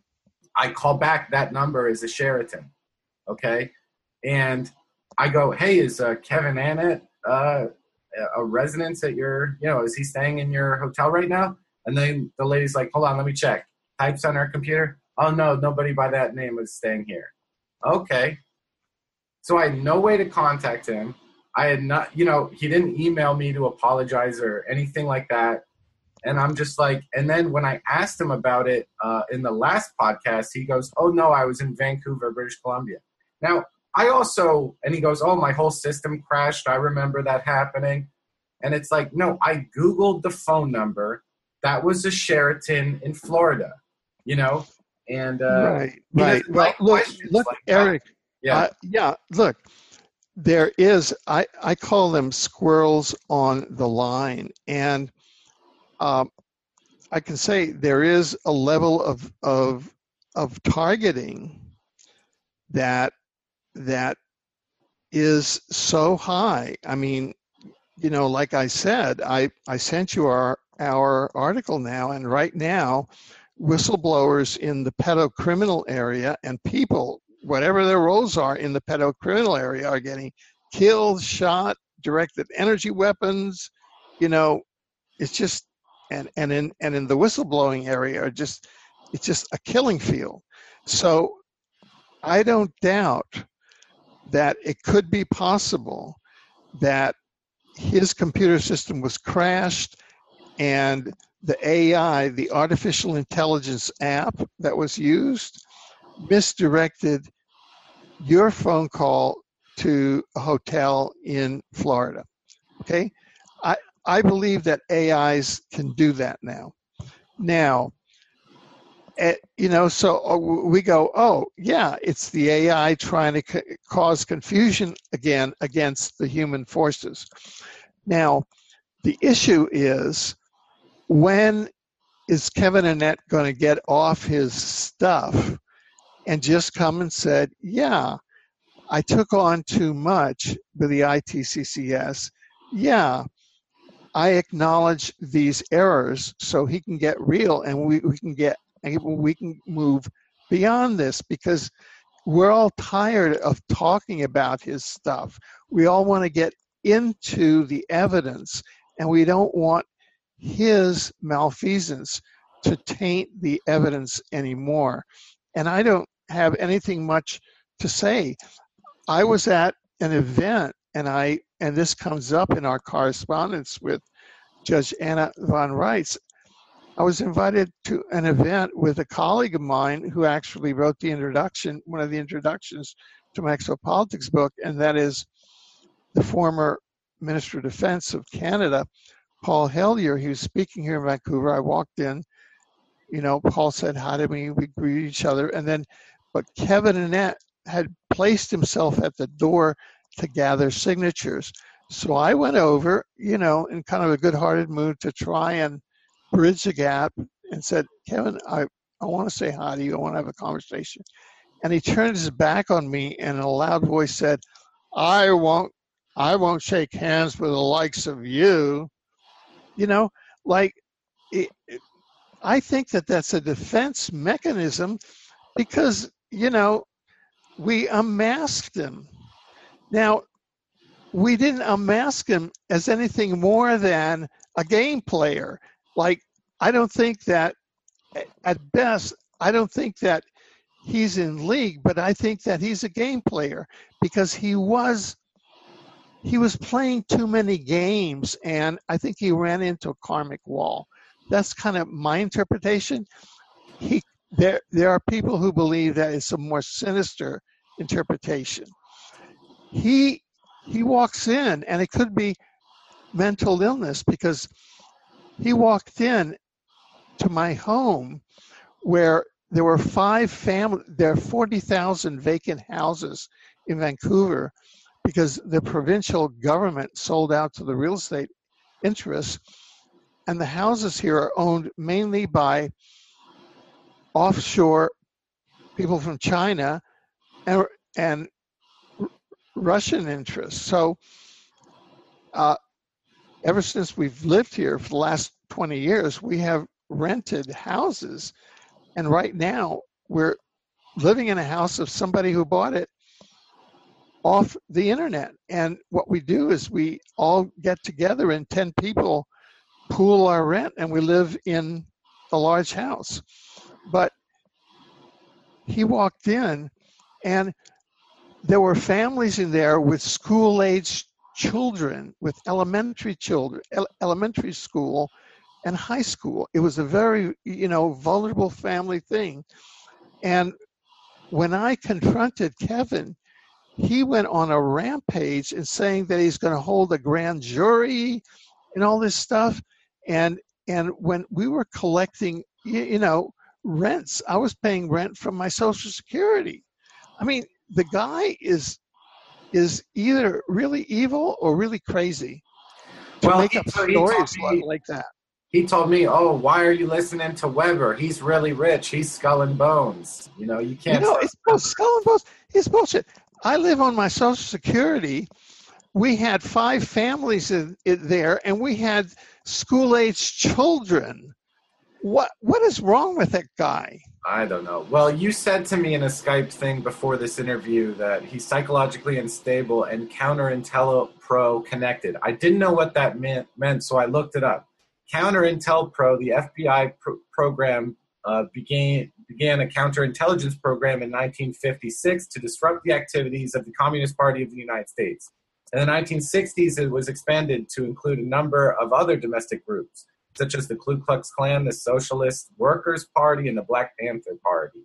I call back, that number is a Sheraton, okay? And I go, hey, is uh, Kevin Annett uh, a residence at your, you know, is he staying in your hotel right now? And then the lady's like, hold on, let me check. Types on her computer. Oh, no, nobody by that name is staying here. Okay. So I had no way to contact him. I had not, you know, he didn't email me to apologize or anything like that. And I'm just like, and then when I asked him about it uh, in the last podcast, he goes, oh, no, I was in Vancouver, British Columbia. Now, I also, and he goes, oh, my whole system crashed. I remember that happening. And it's like, no, I Googled the phone number. That was a Sheraton in Florida, you know? And uh, right, he right. doesn't Well, like look, questions look, like that. Eric. Yeah. Uh, yeah, look, there is, I, I call them squirrels on the line. And um, I can say there is a level of, of, of targeting that, that is so high. I mean, you know, like I said, I, I sent you our, our article now, and right now, whistleblowers in the pedocriminal area and people, whatever their roles are in the pedocriminal area, are getting killed, shot, directed energy weapons. You know, it's just, and, and in and in the whistleblowing area, are just, it's just a killing field. So I don't doubt that it could be possible that his computer system was crashed and the A I, the artificial intelligence app that was used, misdirected your phone call to a hotel in Florida. Okay? I, I believe that A Is can do that now. Now, Uh, you know, so uh, we go, oh, yeah, it's the A I trying to c- cause confusion again against the human forces. Now, the issue is, when is Kevin Annett going to get off his stuff and just come and said, yeah, I took on too much with the I T C C S. Yeah, I acknowledge these errors so he can get real and we, we can get and we can move beyond this, because we're all tired of talking about his stuff. We all want to get into the evidence, and we don't want his malfeasance to taint the evidence anymore. And I don't have anything much to say. I was at an event, and I and this comes up in our correspondence with Judge Anna von Reitz. I was invited to an event with a colleague of mine who actually wrote the introduction, one of the introductions to my exopolitics book, and that is the former Minister of Defense of Canada, Paul Hellyer. He was speaking here in Vancouver. I walked in, you know, Paul said hi to me, we greeted each other, and then, but Kevin Annett had placed himself at the door to gather signatures. So I went over, you know, in kind of a good-hearted mood to try and bridge the gap, and said, Kevin, I, I want to say hi to you. I want to have a conversation. And he turned his back on me and in a loud voice said, I won't, I won't shake hands with the likes of you. You know, like, it, it, I think that that's a defense mechanism because, you know, we unmasked him. Now, we didn't unmask him as anything more than a game player. Like, I don't think that, at best, I don't think that he's in league, but I think that he's a game player because he was, he was playing too many games, and I think he ran into a karmic wall. that's kind of my interpretation. He there there are people who believe that it's a more sinister interpretation. He he walks in, and it could be mental illness, because he walked in to my home where there were five family, there are forty thousand vacant houses in Vancouver because the provincial government sold out to the real estate interests, and the houses here are owned mainly by offshore people from China and, and Russian interests. So uh, ever since we've lived here for the last twenty years, we have rented houses. And right now we're living in a house of somebody who bought it off the internet. And what we do is we all get together, and ten people pool our rent, and we live in a large house. But he walked in, and there were families in there with school-aged children, with elementary children, ele- elementary school and high school. It was a very, you know, vulnerable family thing. And when I confronted Kevin, he went on a rampage and saying that he's going to hold a grand jury and all this stuff. And and when we were collecting, you, you know, rents, I was paying rent from my Social Security. I mean, the guy is is either really evil or really crazy to Well, make he- up so he stories told me- like that. He told me, "Oh, why are you listening to Weber? He's really rich. He's skull and bones. You know, you You can't." know, trust it's him." bull- skull and bones. It's bullshit. I live on my Social Security. We had five families in, in there, and we had school-aged children. What what is wrong with that guy? I don't know. Well, you said to me in a Skype thing before this interview that he's psychologically unstable and counter-intel-pro connected. I didn't know what that meant, meant, so I looked it up. Counter-intel-pro, the F B I pro- program, uh, began began a counterintelligence program in nineteen fifty-six to disrupt the activities of the Communist Party of the United States. In the nineteen sixties, it was expanded to include a number of other domestic groups, such as the Ku Klux Klan, the Socialist Workers' Party, and the Black Panther Party.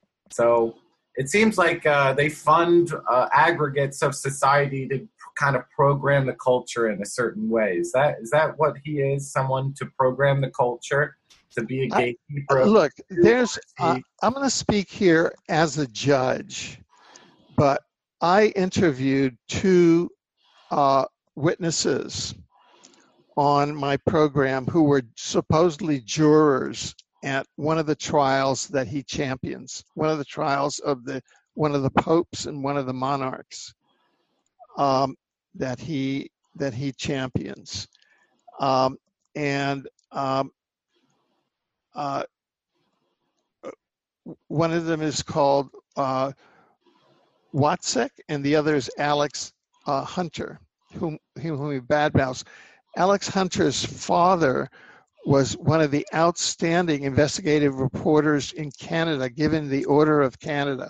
So it seems like uh, they fund uh, aggregates of society to kind of program the culture in a certain way. Is that is that what he is? Someone to program the culture, to be a I- gatekeeper? of- Look, there's. Uh, he- I'm going to speak here as a judge, but I interviewed two uh, witnesses on my program who were supposedly jurors at one of the trials that he champions, one of the trials of the one of the popes and one of the monarchs um, that he that he champions, um, and um, uh, one of them is called uh, Watsek, and the other is Alex uh, Hunter, whom whom he badmouths. Alex Hunter's father was one of the outstanding investigative reporters in Canada, given the Order of Canada.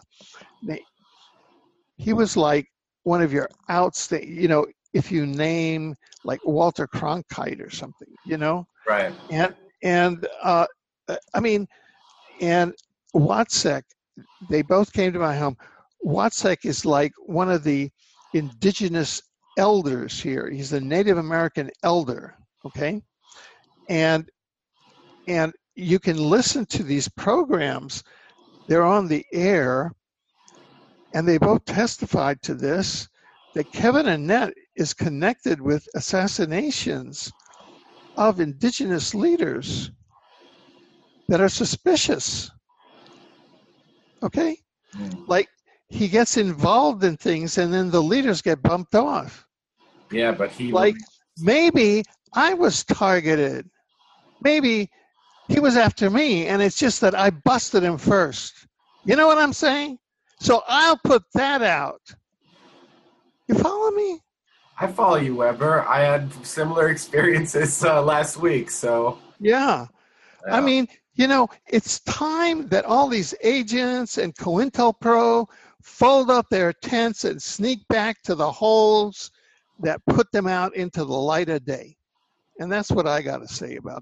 He was like one of your outstanding, you know, if you name like Walter Cronkite or something, you know? right. And, and uh, I mean, and Watsek, they both came to my home. Watsek is like one of the indigenous elders here. He's a Native American elder, okay? And and you can listen to these programs. They're on the air, and they both testified to this, that Kevin Annett is connected with assassinations of indigenous leaders that are suspicious, okay? Mm. Like, he gets involved in things, and then the leaders get bumped off. Yeah, but he Like, maybe I was targeted. Maybe he was after me, and it's just that I busted him first. You know what I'm saying? So I'll put that out. You follow me? I follow you, Weber. I had similar experiences uh, last week, so Yeah. yeah. I mean, you know, it's time that all these agents and COINTELPRO fold up their tents and sneak back to the holes that put them out into the light of day. And that's what I got to say about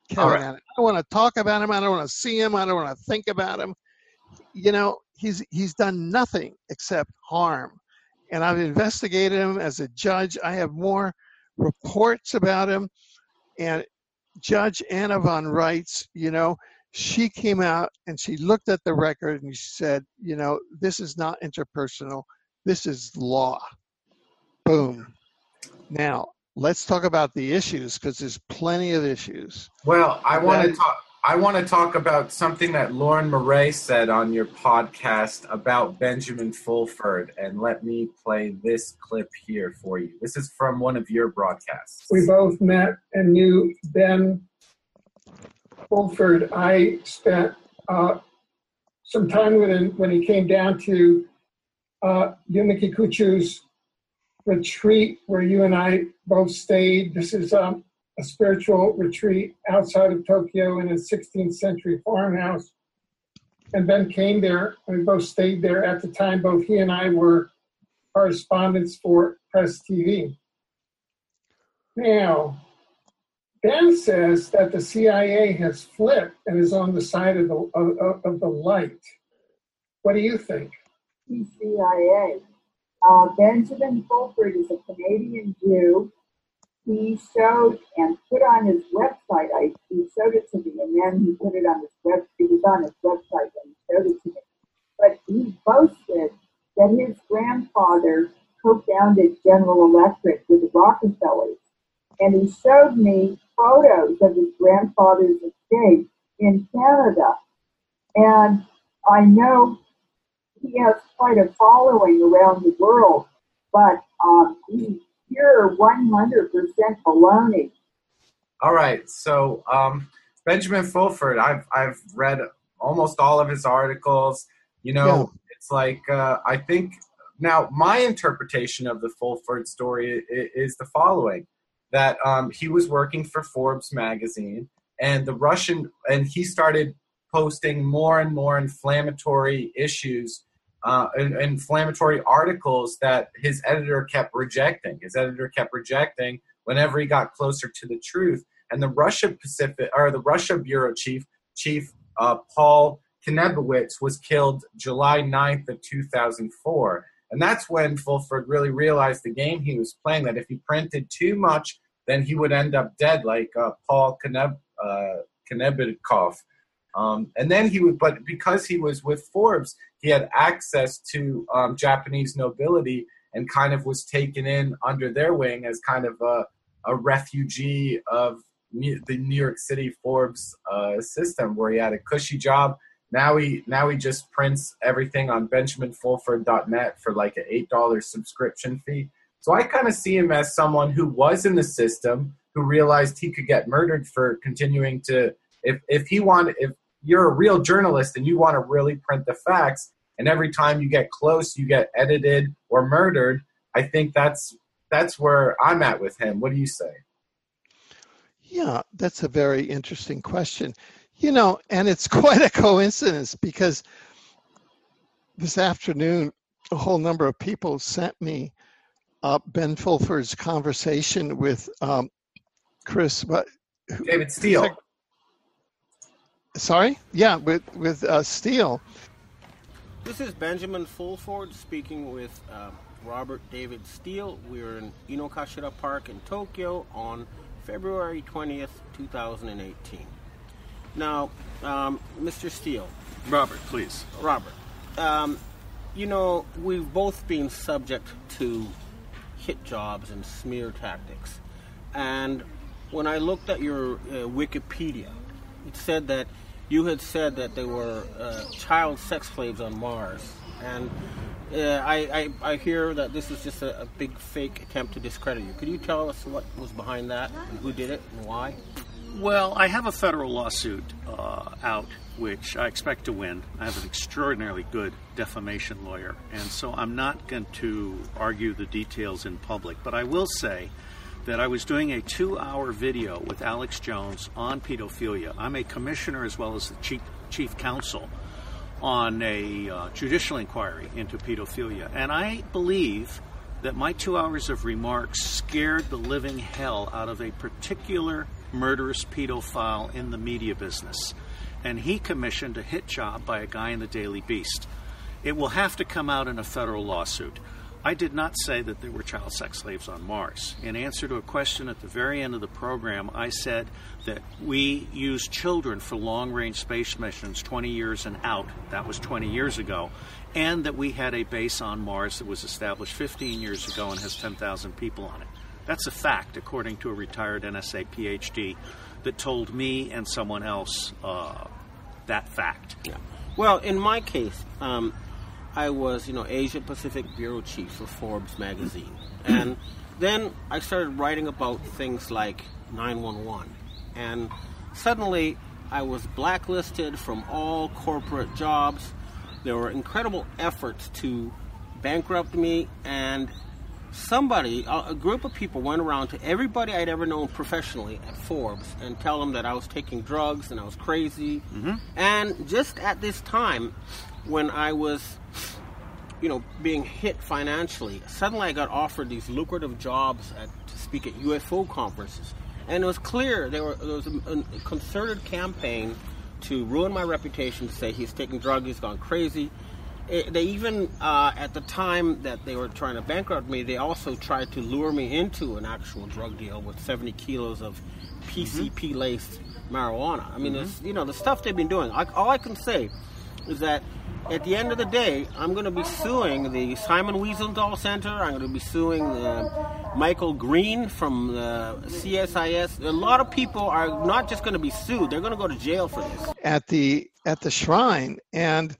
Kevin right. Annett. I don't want to talk about him. I don't want to see him. I don't want to think about him. You know, he's he's done nothing except harm. And I've investigated him as a judge. I have more reports about him. And Judge Anna von Reitz, you know, she came out and she looked at the record and she said, you know, this is not interpersonal. This is law. Boom. Now, let's talk about the issues, because there's plenty of issues. Well, I want to That- talk. I want to talk about something that Lauren Murray said on your podcast about Benjamin Fulford, and let me play this clip here for you. This is from one of your broadcasts. We both met and knew Ben Fulford. I spent uh, some time with him when he came down to uh, Yuma Kikuchu's retreat, where you and I both stayed. This is um, a spiritual retreat outside of Tokyo in a sixteenth century farmhouse. And Ben came there, and we both stayed there. At the time, both he and I were correspondents for Press T V. Now, Ben says that the C I A has flipped and is on the side of the, of, of the light. What do you think? C I A. Uh, Benjamin Fulford is a Canadian Jew. He showed and put on his website, I, he showed it to me, and then he put it on his web, it was on his website and he showed it to me. But he boasted that his grandfather co-founded General Electric with the Rockefellers. And he showed me photos of his grandfather's estate in Canada. And I know he has quite a following around the world, but um, he's pure one hundred percent baloney. All right, so um, Benjamin Fulford, I've I've read almost all of his articles. You know, yeah. It's like uh, I think now my interpretation of the Fulford story is, is the following: that um, he was working for Forbes magazine, and the Russian, and he started posting more and more inflammatory issues. Uh, inflammatory articles that his editor kept rejecting. His editor kept rejecting whenever he got closer to the truth. And the Russia Pacific, or the Russia bureau chief, Chief uh, Paul Knebowitz, was killed July ninth of two thousand four. And that's when Fulford really realized the game he was playing, that if he printed too much, then he would end up dead, like uh, Paul Kneb, uh, Knebikov. Um, and then he would, but because he was with Forbes, he had access to um, Japanese nobility and kind of was taken in under their wing as kind of a, a refugee of New, the New York City Forbes uh, system, where he had a cushy job. Now he now he just prints everything on benjamin fulford dot net for like an eight dollars subscription fee. So I kind of see him as someone who was in the system, who realized he could get murdered for continuing to, if if he wanted, if you're a real journalist and you want to really print the facts, and every time you get close, you get edited or murdered. I think that's that's where I'm at with him. What do you say? Yeah, that's a very interesting question. You know, and it's quite a coincidence, because this afternoon, a whole number of people sent me uh, Ben Fulford's conversation with um, Chris. What, David Steele. Like, sorry? Yeah, with, with uh, Steele. This is Benjamin Fulford speaking with uh, Robert David Steele. We're in Inokashira Park in Tokyo on February twentieth, two thousand eighteen. Now, um, Mister Steele. Robert, please. Robert. Um, you know, we've both been subject to hit jobs and smear tactics. And when I looked at your uh, Wikipedia, it said that you had said that there were uh, child sex slaves on Mars. And uh, I, I, I hear that this was just a, a big fake attempt to discredit you. Could you tell us what was behind that, and who did it, and why? Well, I have a federal lawsuit uh, out, which I expect to win. I have an extraordinarily good defamation lawyer, and so I'm not going to argue the details in public. But I will say that I was doing a two-hour video with Alex Jones on pedophilia. I'm a commissioner as well as the chief, chief counsel on a uh, judicial inquiry into pedophilia. And I believe that my two hours of remarks scared the living hell out of a particular murderous pedophile in the media business. And he commissioned a hit job by a guy in the Daily Beast. It will have to come out in a federal lawsuit. I did not say that there were child sex slaves on Mars. In answer to a question at the very end of the program, I said that we use children for long-range space missions twenty years and out. That was twenty years ago. And that we had a base on Mars that was established fifteen years ago and has ten thousand people on it. That's a fact, according to a retired N S A P H D that told me and someone else uh, that fact. Yeah. Well, in my case, um, I was, you know, Asia Pacific Bureau Chief for Forbes magazine. And then I started writing about things like nine one one. And suddenly I was blacklisted from all corporate jobs. There were incredible efforts to bankrupt me, and somebody, a group of people went around to everybody I'd ever known professionally at Forbes and tell them that I was taking drugs and I was crazy. Mm-hmm. And just at this time, when I was, you know, being hit financially, suddenly I got offered these lucrative jobs at, to speak at U F O conferences. And it was clear there, were, there was a, a concerted campaign to ruin my reputation, to say he's taking drugs, he's gone crazy. It, they even, uh, at the time that they were trying to bankrupt me, they also tried to lure me into an actual drug deal with seventy kilos of P C P-laced mm-hmm. marijuana. I mean, mm-hmm. you know, the stuff they've been doing. I, all I can say is that at the end of the day, I'm going to be suing the Simon Wiesenthal Center. I'm going to be suing the Michael Green from the C S I S. A lot of people are not just going to be sued; they're going to go to jail for this. At the at the shrine, and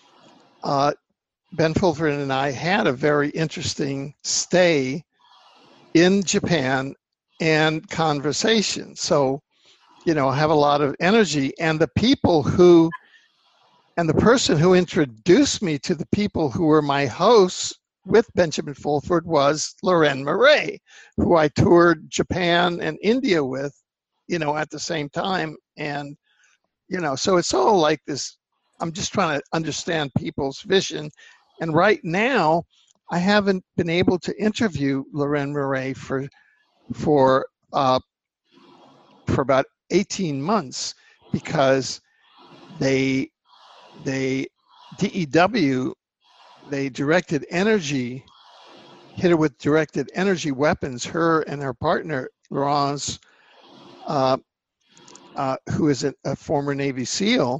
uh, Ben Fulford and I had a very interesting stay in Japan and conversation. So, you know, I have a lot of energy, and the people who. And the person who introduced me to the people who were my hosts with Benjamin Fulford was Loren Murray, who I toured Japan and India with, you know, at the same time. And, you know, so it's all like this. I'm just trying to understand people's vision. And right now, I haven't been able to interview Loren Murray for, for, uh, for about eighteen months because they, They, D E W, they directed energy, hit her with directed energy weapons, her and her partner, Laurence, uh, uh, who is a, a former Navy SEAL,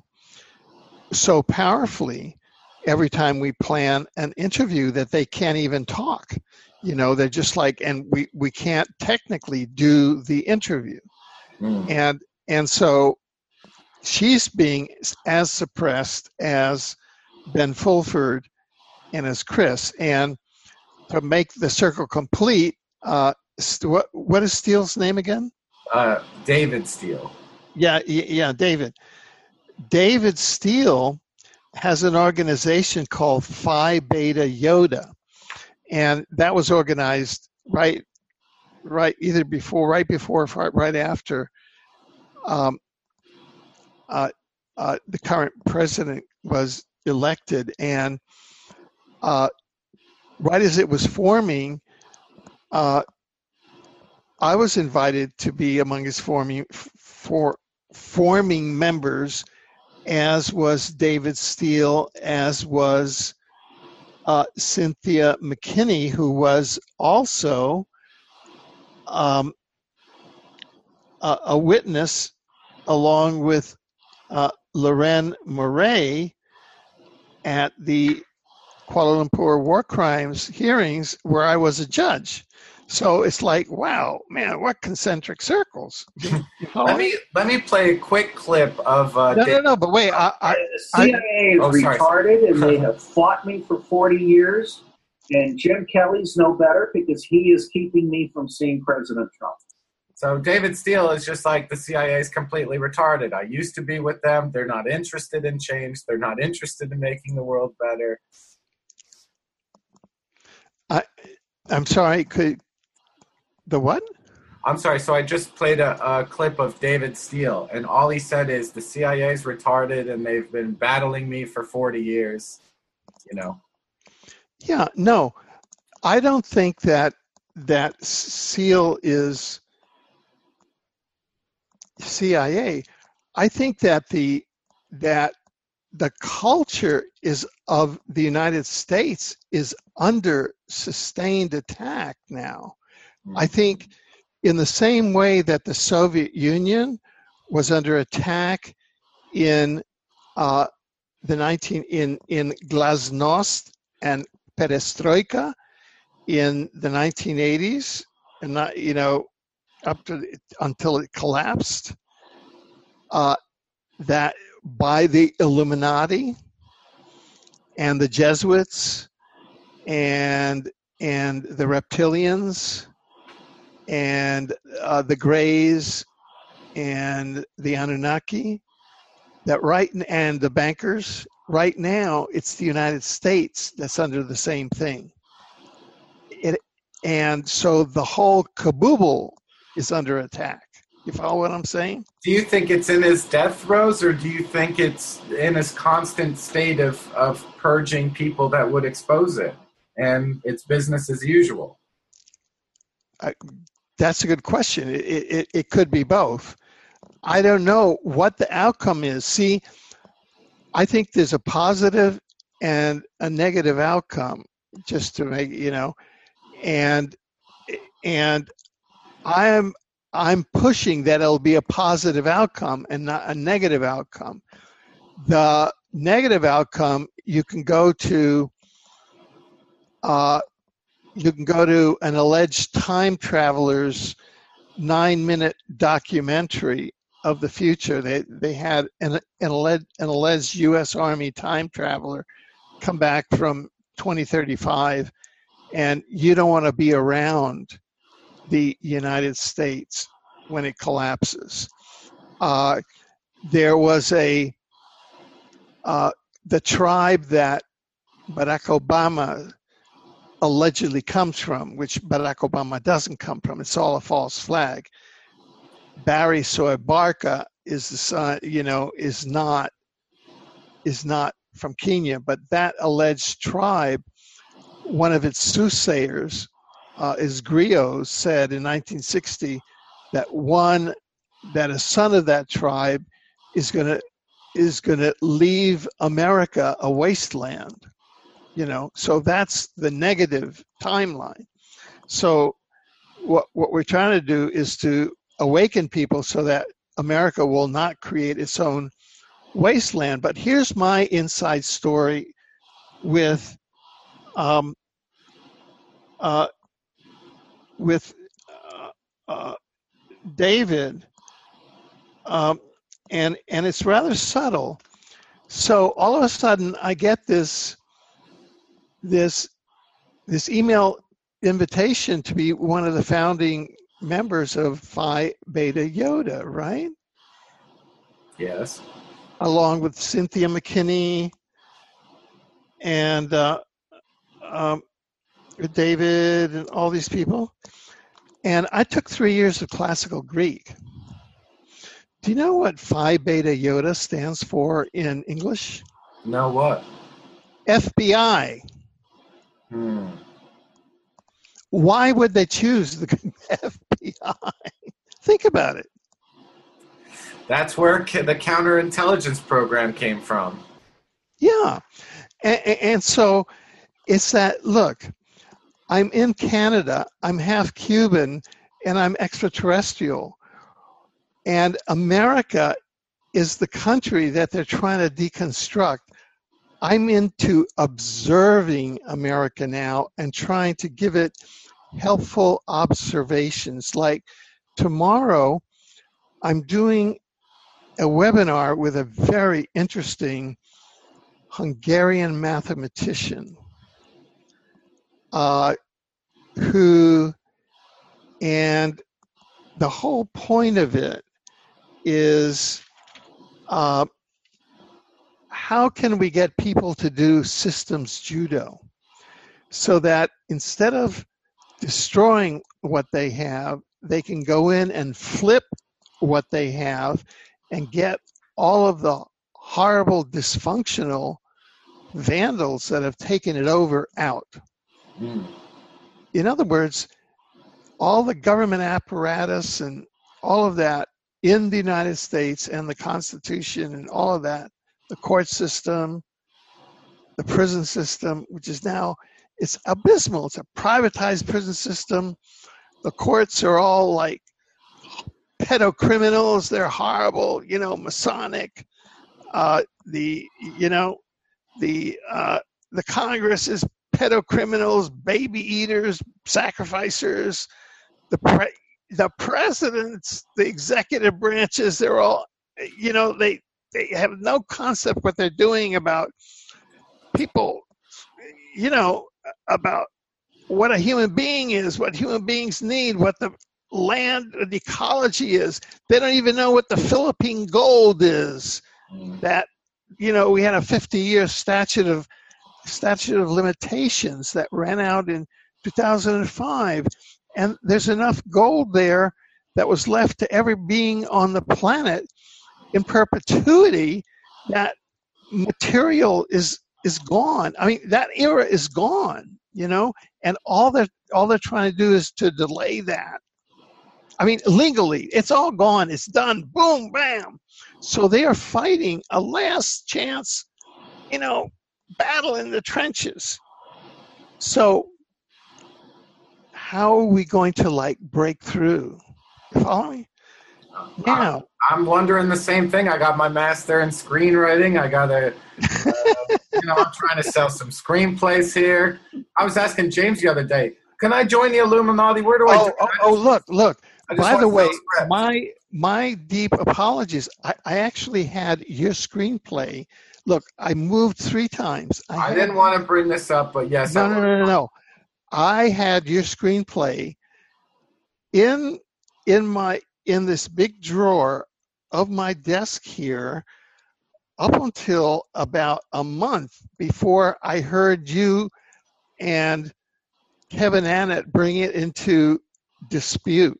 so powerfully every time we plan an interview that they can't even talk. You know, they're just like, and we, we can't technically do the interview. Mm. And, and so, she's being as suppressed as Ben Fulford and as Chris. And to make the circle complete, uh, what what is Steele's name again? Uh, David Steele. Yeah, yeah, David. David Steele has an organization called Phi Beta Yoda, and that was organized right, right either before, right before, or right after. Um, Uh, uh, the current president was elected, and uh, right as it was forming, uh, I was invited to be among his forming for forming members, as was David Steele, as was uh, Cynthia McKinney, who was also um, a, a witness, along with Uh, Loren Murray at the Kuala Lumpur war crimes hearings where I was a judge. So it's like, wow, man, what concentric circles. You know? let me let me play a quick clip of uh no, no, no, but wait, I, I, the C I A I, is oh, retarded, sorry. and they have fought me for forty years, and Jim Kelly's no better because he is keeping me from seeing President Trump. So David Steele is just like the C I A is completely retarded. I used to be with them. They're not interested in change. They're not interested in making the world better. I, I'm sorry, could the what? I'm sorry. So I just played a, a clip of David Steele, and all he said is the C I A is retarded, and they've been battling me for forty years. You know. Yeah, no, I don't think that that Steele is C I A, I think that the that the culture is of the United States is under sustained attack now. Mm-hmm. I think in the same way that the Soviet Union was under attack in uh, the nineteen in in Glasnost and Perestroika in the nineteen eighties, and not you know up to until it collapsed. Uh, that by the Illuminati and the Jesuits and and the reptilians and uh, the Greys and the Anunnaki, that right and the bankers. Right now, it's the United States that's under the same thing. It, and so the whole caboodle is under attack. You follow what I'm saying? Do you think it's in his death throes, or do you think it's in his constant state of, of purging people that would expose it, and it's business as usual? I, that's a good question. It, it, it could be both. I don't know what the outcome is. See, I think there's a positive and a negative outcome, just to make, you know, and and I'm I'm pushing that it'll be a positive outcome and not a negative outcome. The negative outcome, you can go to uh, you can go to an alleged time traveler's nine-minute documentary of the future. They they had an an alleged, an alleged U S Army time traveler come back from twenty thirty-five, and you don't want to be around the United States when it collapses. Uh, there was a uh, the tribe that Barack Obama allegedly comes from, which Barack Obama doesn't come from. It's all a false flag. Barry Soebarka is the son, you know, is not is not from Kenya, but that alleged tribe, one of its soothsayers, uh, is griots, said in nineteen sixty that one that a son of that tribe is gonna is gonna leave America a wasteland, you know. So that's the negative timeline. So what what we're trying to do is to awaken people so that America will not create its own wasteland. But here's my inside story with um, uh, with uh, uh, David, um, and and it's rather subtle. So all of a sudden, I get this this this email invitation to be one of the founding members of Phi Beta Yoda, right? Yes. Along with Cynthia McKinney and uh, um, David and all these people. And I took three years of classical Greek. Do you know what Phi Beta Yoda stands for in English? No, what? F B I. Hmm. Why would they choose the F B I? Think about it. That's where the counterintelligence program came from. Yeah. And, and so it's that, look, I'm in Canada, I'm half Cuban, and I'm extraterrestrial. And America is the country that they're trying to deconstruct. I'm into observing America now and trying to give it helpful observations. Like tomorrow, I'm doing a webinar with a very interesting Hungarian mathematician uh, who, and the whole point of it is uh, how can we get people to do systems judo so that instead of destroying what they have, they can go in and flip what they have and get all of the horrible, dysfunctional vandals that have taken it over out. Mm. In other words, all the government apparatus and all of that in the United States and the Constitution and all of that, the court system, the prison system, which is now, it's abysmal. It's a privatized prison system. The courts are all like pedocriminals. They're horrible, you know, Masonic. Uh, the, you know, the uh, the Congress is pedocriminals, baby eaters, sacrificers. The pre- the presidents, the executive branches, they're all, you know, they they have no concept what they're doing about people, you know, about what a human being is, what human beings need, what the land, the ecology is. They don't even know what the Philippine gold is. That, you know, we had a fifty-year statute of statute of limitations that ran out in two thousand five, and there's enough gold there that was left to every being on the planet in perpetuity that material is is gone. I mean, that era is gone, you know, and all they're all they're trying to do is to delay that. I mean, legally, it's all gone. It's done. Boom, bam. So they are fighting a last chance, you know, battle in the trenches. So how are we going to, like, break through? You follow me? Now, I'm, I'm wondering the same thing. I got my master in screenwriting. I got a, uh, you know, I'm trying to sell some screenplays here. I was asking James the other day, can I join the Illuminati? Where do I? Oh, oh, oh, look, look. By the way, script. my my deep apologies. I, I actually had your screenplay. Look, I moved three times. I, I had, didn't want to bring this up, but yes. No, I no, no, no, no. I had your screenplay in in my in this big drawer of my desk here up until about a month before I heard you and Kevin Annett bring it into dispute.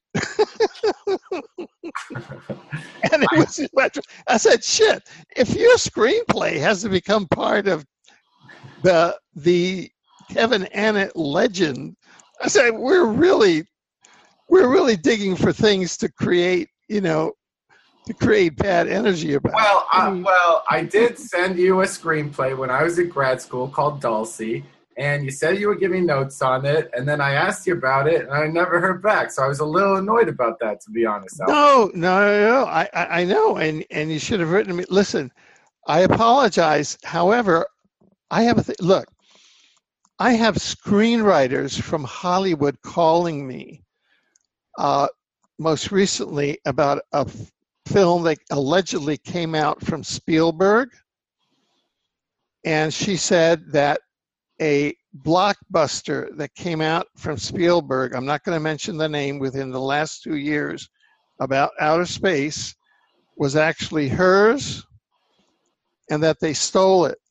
And it was, I said, shit, if your screenplay has to become part of the the Kevin Annett legend, I said, we're really we're really digging for things to create, you know, to create bad energy about. Well, uh, well, I did send you a screenplay when I was at grad school called Dulcie, and you said you would give me notes on it, and then I asked you about it, and I never heard back. So I was a little annoyed about that, to be honest. No, no, no, no. I, I, I know, and, and you should have written me. Listen, I apologize. However, I have a th- look. I have screenwriters from Hollywood calling me. Uh, most recently, about a f- film that allegedly came out from Spielberg, and she said that a blockbuster that came out from Spielberg, I'm not going to mention the name, within the last two years about outer space, was actually hers, and that they stole it.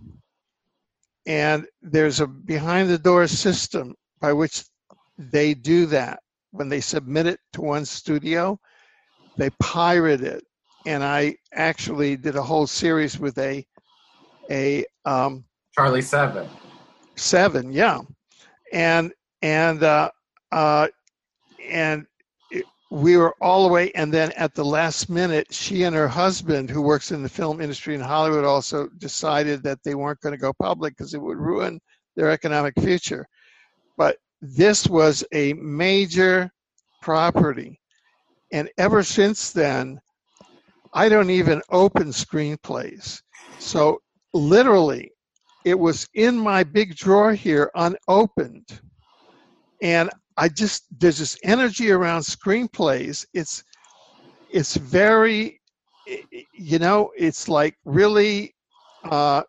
And there's a behind the door system by which they do that. When they submit it to one studio, they pirate it. And I actually did a whole series with a a um, Charlie Seven. Seven, yeah, and and uh, uh, and it, we were all the way. And then at the last minute, she and her husband, who works in the film industry in Hollywood, also decided that they weren't going to go public because it would ruin their economic future. But this was a major property, and ever since then, I don't even open screenplays. So literally, it was in my big drawer here, unopened. And I just, there's this energy around screenplays. It's, it's very, you know, it's like really, uh,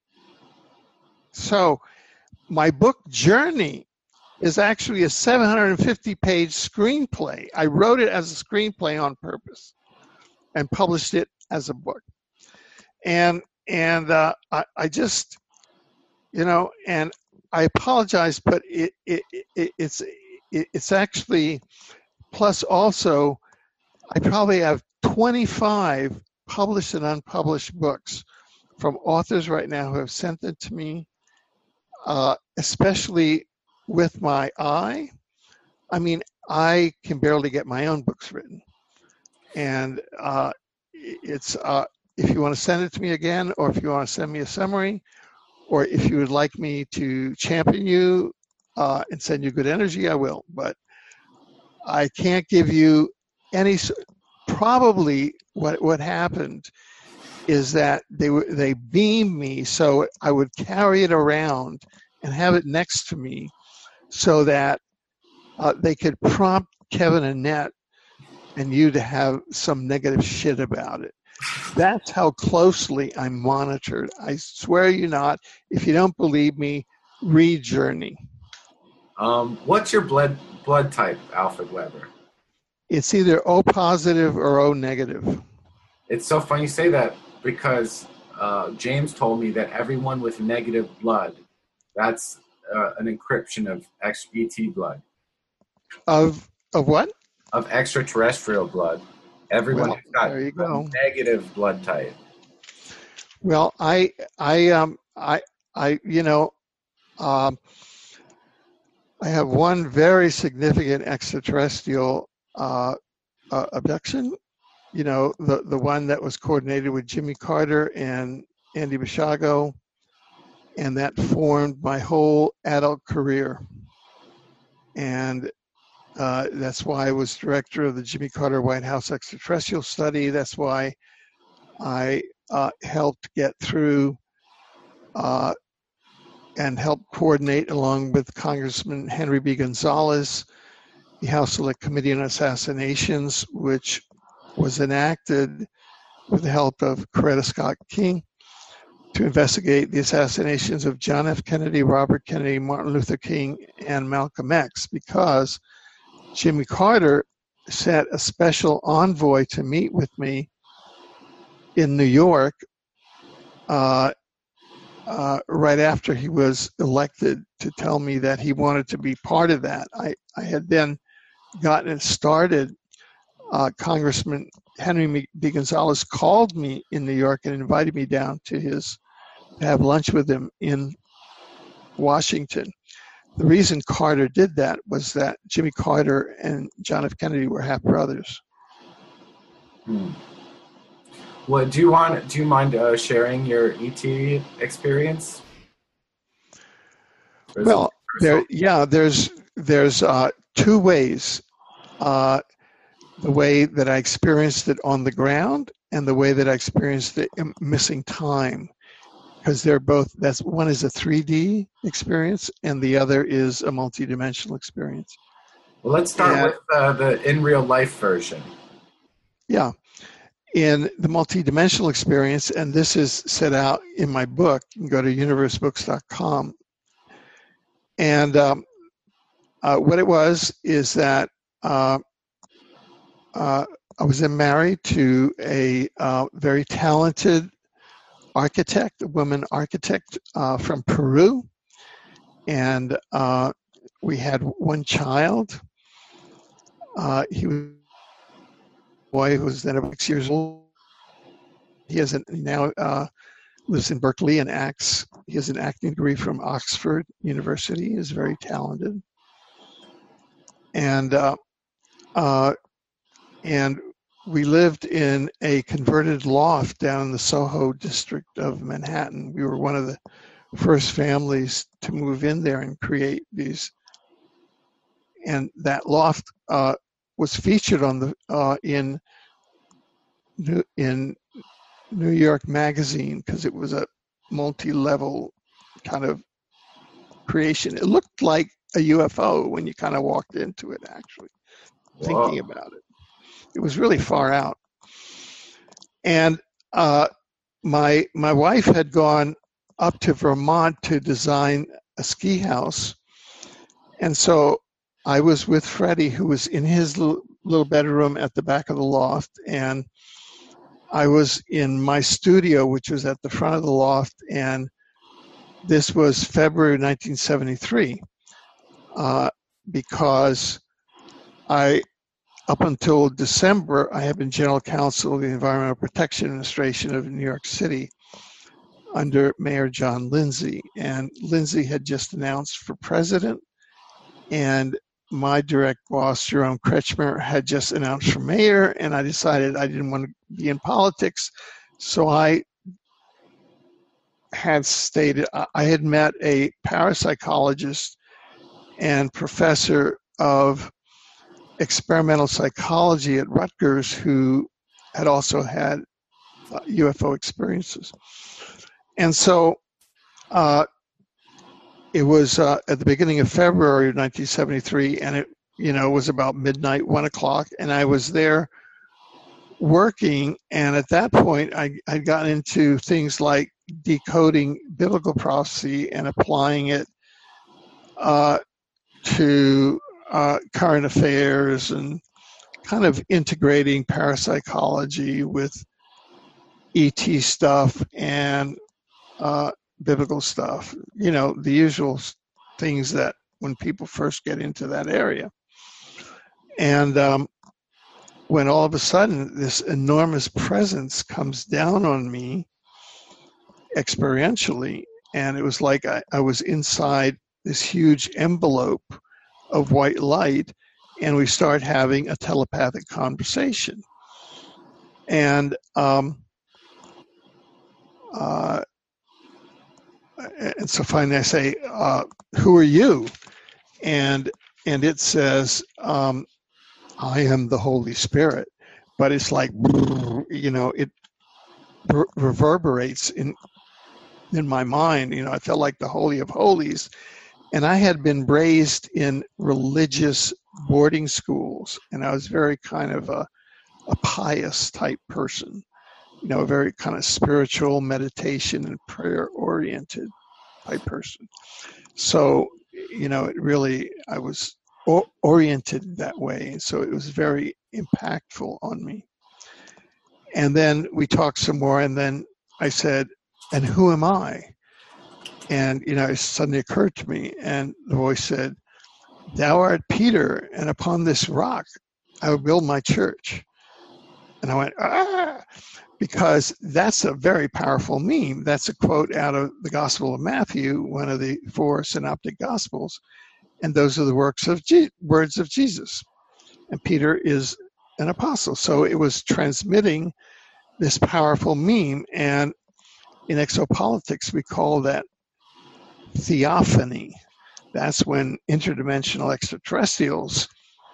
so my book Journey is actually a seven hundred fifty page screenplay. I wrote it as a screenplay on purpose and published it as a book. And, and uh, I, I just, you know, and I apologize, but it, it, it it's it, it's actually, plus also, I probably have twenty-five published and unpublished books from authors right now who have sent them to me, uh, especially with my eye. I mean, I can barely get my own books written. and uh, it's uh, if you want to send it to me again, or if you want to send me a summary, or if you would like me to champion you uh, and send you good energy, I will. But I can't give you any. Probably what what happened is that they were they beamed me so I would carry it around and have it next to me, so that uh, they could prompt Kevin Annett and you to have some negative shit about it. That's how closely I'm monitored. I swear you not. If you don't believe me, read Journey. Um, what's your blood blood type, Alfred Weber? It's either O positive or O negative. It's so funny you say that because uh, James told me that everyone with negative blood, that's uh, an encryption of X E T blood. Of of what? Of extraterrestrial blood. Everyone Well, who's got there you go. negative blood type. Well, I, I, um, I, I, you know, um, I have one very significant extraterrestrial uh, uh, abduction. You know, the the one that was coordinated with Jimmy Carter and Andy Basiago, and that formed my whole adult career. And uh, that's why I was director of the Jimmy Carter White House Extraterrestrial Study. That's why I uh, helped get through uh, and helped coordinate, along with Congressman Henry B. Gonzalez, the House Select Committee on Assassinations, which was enacted with the help of Coretta Scott King to investigate the assassinations of John F. Kennedy, Robert Kennedy, Martin Luther King, and Malcolm X, because Jimmy Carter sent a special envoy to meet with me in New York uh, uh, right after he was elected, to tell me that he wanted to be part of that. I, I had then gotten it started. Uh, Congressman Henry B. Gonzalez called me in New York and invited me down to his to have lunch with him in Washington. The reason Carter did that was that Jimmy Carter and John F. Kennedy were half brothers. Hmm. Well, do you want? Do you mind uh, sharing your E T experience? Well, there, yeah, there's there's uh, two ways. Uh, the way that I experienced it on the ground, and the way that I experienced it in missing time, because they're both. That's one is a three D experience, and the other is a multi-dimensional experience. Well, let's start and, with uh, the in real life version. Yeah. In the multi-dimensional experience, and this is set out in my book, you can go to universe books dot com. And um, uh, what it was is that uh, uh, I was then married to a uh, very talented architect, a woman architect uh, from Peru. And uh, we had one child. Uh, he was boy who was then about six years old. He has an, now uh, lives in Berkeley and acts. He has an acting degree from Oxford University. He is very talented, and uh, uh, and we lived in a converted loft down in the Soho district of Manhattan. We were one of the first families to move in there and create these. And that loft uh, was featured on the uh, in New, in New York Magazine, because it was a multi-level kind of creation. It looked like a U F O when you kind of walked into it, actually, thinking Wow. about it. It was really far out. And uh, my my wife had gone up to Vermont to design a ski house, and so I was with Freddie, who was in his little, little bedroom at the back of the loft, and I was in my studio, which was at the front of the loft, and this was February nineteen seventy-three, uh, because I, up until December, I had been general counsel of the Environmental Protection Administration of New York City under Mayor John Lindsay, and Lindsay had just announced for president, and my direct boss, Jerome Kretschmer, had just announced for mayor, and I decided I didn't want to be in politics. So I had stated, I had met a parapsychologist and professor of experimental psychology at Rutgers who had also had uh, U F O experiences. And so uh, it was uh, at the beginning of February of nineteen seventy-three, and it, you know, was about midnight, one o'clock, and I was there working. And at that point, I I'd gotten into things like decoding biblical prophecy and applying it uh, to uh, current affairs, and kind of integrating parapsychology with E T stuff and uh, biblical stuff, you know, the usual things that when people first get into that area. And um, when all of a sudden this enormous presence comes down on me experientially, and it was like I, I was inside this huge envelope of white light, and we start having a telepathic conversation. And um, uh, and so finally I say, uh, who are you? And and it says, um, I am the Holy Spirit. But it's like, you know, it re- reverberates in in my mind. You know, I felt like the Holy of Holies. And I had been raised in religious boarding schools, and I was very kind of a, a pious type person, you know, a very kind of spiritual meditation and prayer oriented type person. So, you know, it really, I was o- oriented that way. And so it was very impactful on me. And then we talked some more, and then I said, and who am I? And, you know, it suddenly occurred to me, and the voice said, thou art Peter, and upon this rock I will build my church. And I went, ah, because that's a very powerful meme. That's a quote out of the Gospel of Matthew, one of the four synoptic Gospels. And those are the works of Je- words of Jesus. And Peter is an apostle. So it was transmitting this powerful meme. And in exopolitics, we call that theophany. That's when interdimensional extraterrestrials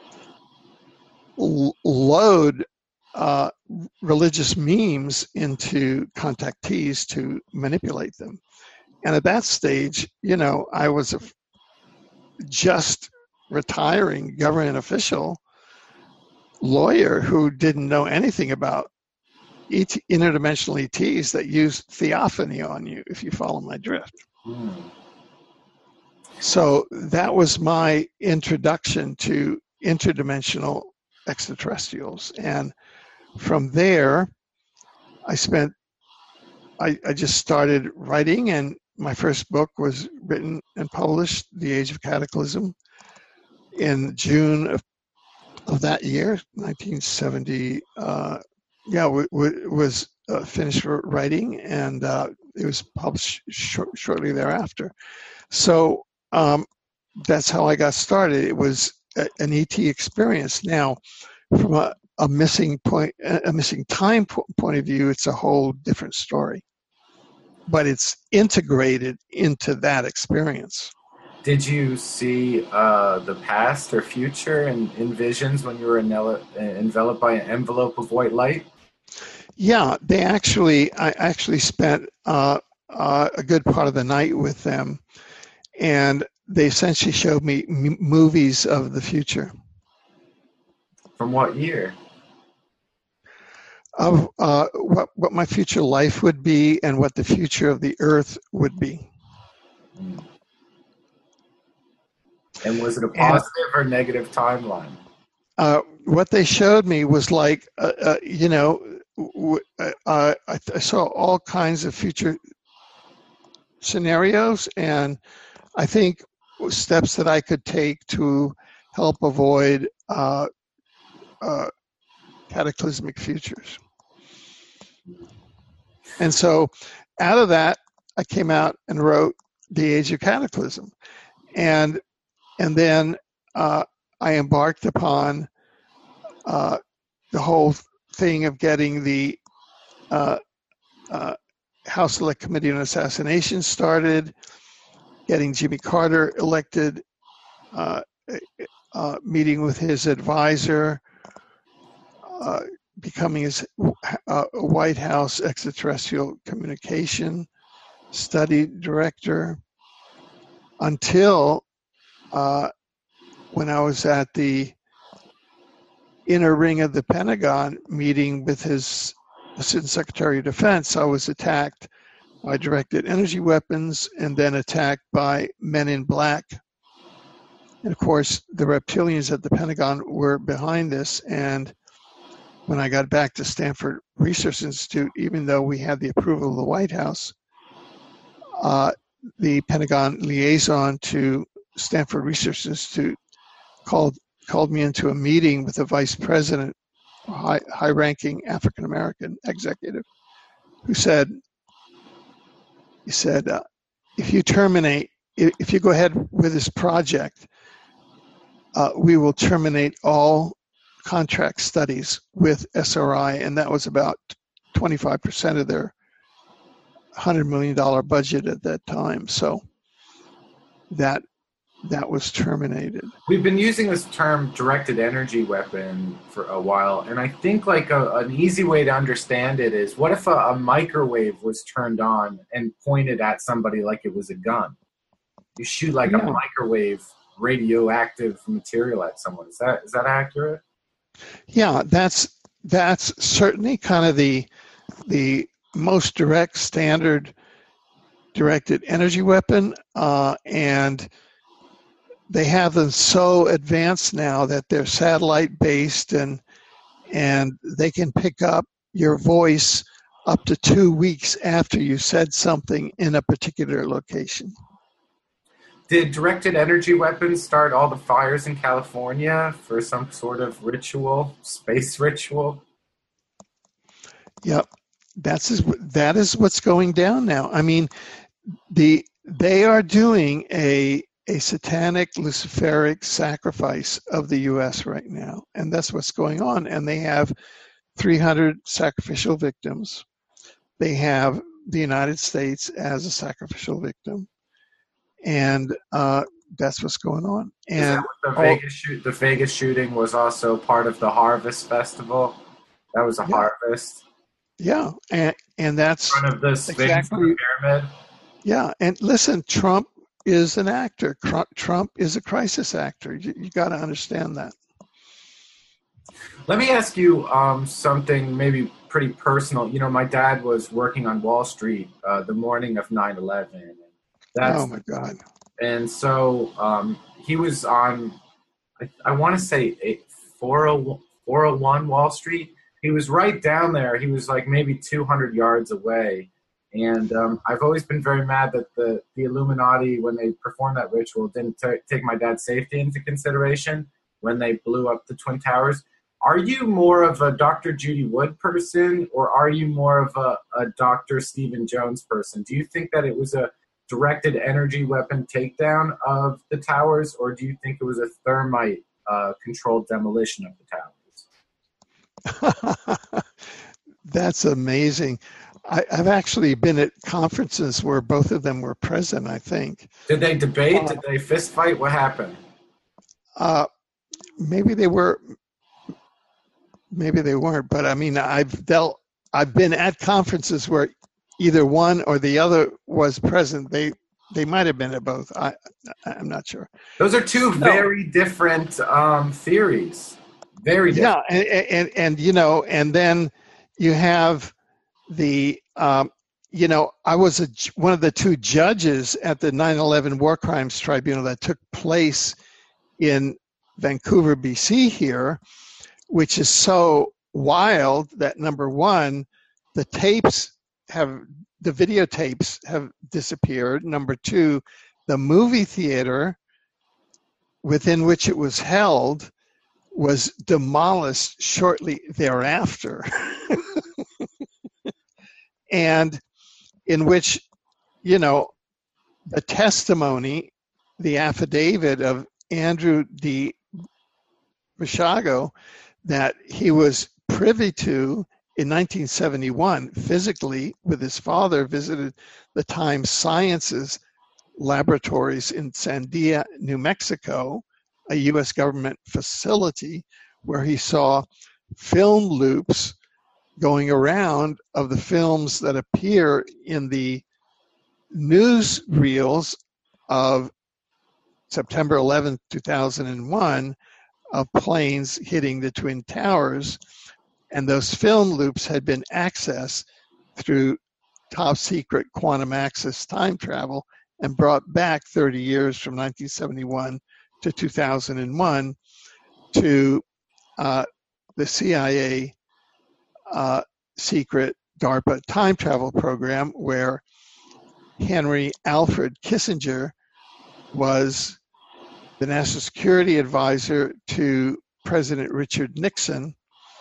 l- load uh, religious memes into contactees to manipulate them. And at that stage, you know, I was a f- just retiring government official lawyer who didn't know anything about E T, interdimensional E Ts that use theophany on you, if you follow my drift. Mm. So that was my introduction to interdimensional extraterrestrials. And from there, I spent, I, I just started writing, and my first book was written and published, The Age of Cataclysm, in June of, of that year, nineteen seventy. Uh, yeah, w- w- was uh, finished writing, and uh, it was published sh- shortly thereafter. So um, that's how I got started. It was a, an E T experience. Now, from a, a missing point, a missing time po- point of view, it's a whole different story. But it's integrated into that experience. Did you see uh, the past or future in, in visions when you were envel- enveloped by an envelope of white light? Yeah, they actually, I actually spent uh, uh, a good part of the night with them, and they essentially showed me m- movies of the future. From what year? Of uh, what what my future life would be, and what the future of the Earth would be. Mm. And was it a positive and, or negative timeline? Uh, what they showed me was like, uh, uh, you know, w- uh, I, I saw all kinds of future scenarios, and I think steps that I could take to help avoid uh, uh, cataclysmic futures. And so out of that, I came out and wrote The Age of Cataclysm. And and then uh, I embarked upon uh, the whole thing of getting the uh, uh, House Select Committee on Assassination started, getting Jimmy Carter elected, uh, uh, meeting with his advisor, uh, becoming his uh, White House extraterrestrial communication study director, until uh, when I was at the inner ring of the Pentagon meeting with his Assistant Secretary of Defense, I was attacked by directed energy weapons and then attacked by men in black. And of course, the reptilians at the Pentagon were behind this. And when I got back to Stanford Research Institute, even though we had the approval of the White House, uh, the Pentagon liaison to Stanford Research Institute called called me into a meeting with the vice president, a high, high-ranking African-American executive, who said, he said, uh, if you terminate, if you go ahead with this project, uh, we will terminate all contract studies with S R I, and that was about twenty-five percent of their one hundred million dollars budget at that time. So that that was terminated. We've been using this term directed energy weapon for a while, and I think like a, an easy way to understand it is, what if a, a microwave was turned on and pointed at somebody like it was a gun? You shoot like Yeah. a microwave radioactive material at someone. Is that is that accurate? Yeah, that's that's certainly kind of the the most direct standard directed energy weapon, uh, and they have them so advanced now that they're satellite based, and and they can pick up your voice up to two weeks after you said something in a particular location. Did directed energy weapons start all the fires in California for some sort of ritual, space ritual? Yep, that's is, that is what's going down now. I mean, the they are doing a a satanic luciferic sacrifice of the U S right now, and that's what's going on. And they have three hundred sacrificial victims. They have the United States as a sacrificial victim, and uh, that's what's going on. Is And that what the all- Vegas shoot, the Vegas shooting was also part of the Harvest Festival. That was a Yeah. harvest yeah, and and that's in front of the Sphinx exactly- pyramid. yeah. And listen, Trump is an actor. Tru- Trump is a crisis actor. You, you got to understand that. Let me ask you um, something maybe pretty personal. You know, my dad was working on Wall Street uh, the morning of nine eleven. That's Oh my God. And so um, he was on, I, I want to say eight, four oh one Wall Street. He was right down there. He was like maybe two hundred yards away. And um, I've always been very mad that the, the Illuminati, when they performed that ritual, didn't t- take my dad's safety into consideration when they blew up the Twin Towers. Are you more of a Doctor Judy Wood person, or are you more of a, a Doctor Stephen Jones person? Do you think that it was a directed energy weapon takedown of the towers, or do you think it was a thermite uh, controlled demolition of the towers? That's amazing. I, I've actually been at conferences where both of them were present, I think. Did they debate? Did they fist fight? What happened? Uh, maybe they were, maybe they weren't, but I mean, I've dealt, I've been at conferences where either one or the other was present. They they might have been at both. I I'm not sure. Those are two No. very different um, theories. Very different. Yeah, and, and and you know, and then you have the um, you know, I was a, one of the two judges at the nine eleven War Crimes Tribunal that took place in Vancouver, B C here, which is so wild that, number one, the tapes have, the videotapes have disappeared. Number two, the movie theater within which it was held was demolished shortly thereafter. And in which, you know, the testimony, the affidavit of Andrew D. Mishago that he was privy to in nineteen seventy-one, physically with his father, visited the Times Sciences laboratories in Sandia, New Mexico, a U S government facility, where he saw film loops going around of the films that appear in the news reels of September eleventh, two thousand one, of planes hitting the Twin Towers. And those film loops had been accessed through top secret quantum access time travel and brought back thirty years from nineteen seventy-one to two thousand one to uh, the C I A uh, secret DARPA time travel program, where Henry Alfred Kissinger was the national security advisor to President Richard Nixon.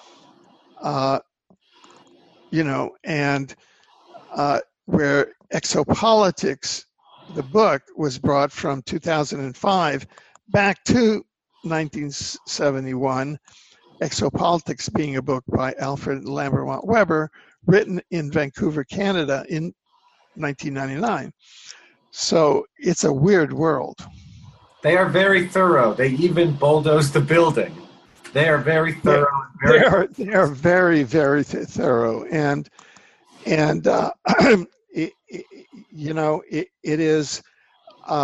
Uh, you know, and uh, where Exopolitics, the book, was brought from two thousand five back to nineteen seventy-one, Exopolitics being a book by Alfred Lambermont Weber, written in Vancouver, Canada in nineteen ninety-nine. So it's a weird world. They are very thorough. They even bulldozed the building. They are very thorough. Very they are they are very very th- thorough, and and uh, it, it, you know it, it is. Uh,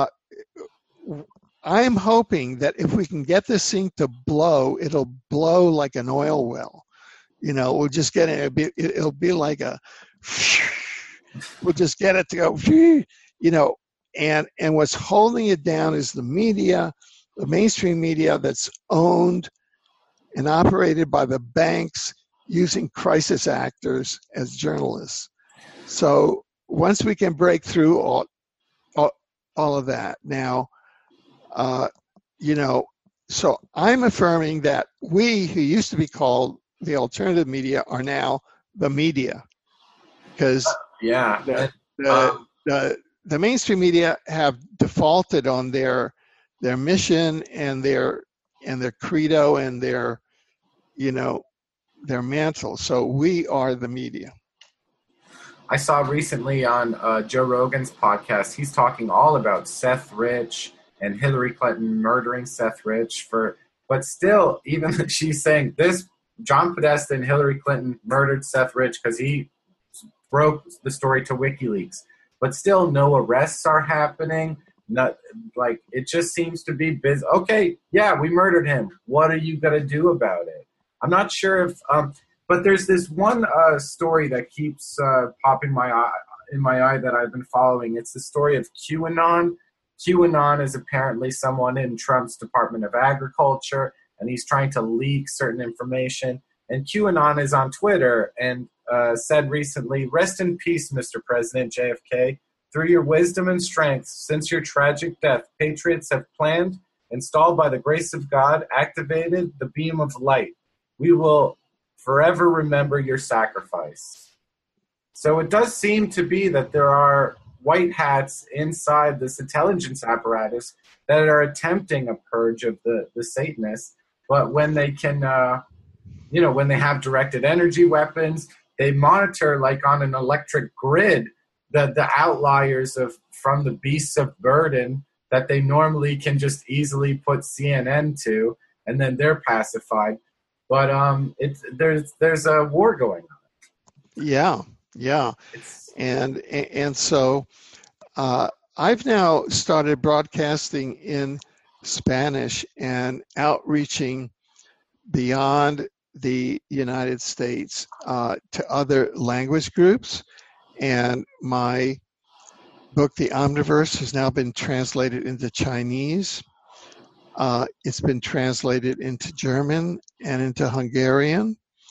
I'm hoping that if we can get this thing to blow, it'll blow like an oil well. You know, we'll just get it. It'll be, it'll be like a. We'll just get it to go. You know, and and what's holding it down is the media, the mainstream media that's owned and operated by the banks, using crisis actors as journalists. So once we can break through all all, all of that, now, uh, you know, so I'm affirming that we, who used to be called the alternative media, are now the media, because yeah, the, the, um, the the mainstream media have defaulted on their their mission and their and their credo and their, you know, their mantle. So we are the media. I saw recently on uh, Joe Rogan's podcast, he's talking all about Seth Rich and Hillary Clinton murdering Seth Rich for, but still, even she's saying this, John Podesta and Hillary Clinton murdered Seth Rich because he broke the story to WikiLeaks, but still no arrests are happening. Not like, it just seems to be busy. Okay, yeah, we murdered him. What are you going to do about it? I'm not sure if, um, but there's this one uh, story that keeps uh, popping my eye, in my eye that I've been following. It's the story of QAnon. QAnon is apparently someone in Trump's Department of Agriculture, and he's trying to leak certain information. And QAnon is on Twitter and uh, said recently, "Rest in peace, Mister President J F K. Through your wisdom and strength, since your tragic death, patriots have planned, installed by the grace of God, activated the beam of light. We will forever remember your sacrifice." So it does seem to be that there are white hats inside this intelligence apparatus that are attempting a purge of the, the Satanists. But when they can, uh, you know, when they have directed energy weapons, they monitor, like on an electric grid, the, the outliers of from the beasts of burden that they normally can just easily put C N N to, and then they're pacified. But um, it's there's there's a war going on. Yeah, yeah, It's, and and so uh, I've now started broadcasting in Spanish and outreaching beyond the United States uh, to other language groups. And my book, The Omniverse, has now been translated into Chinese. Uh, it's been translated into German and into Hungarian.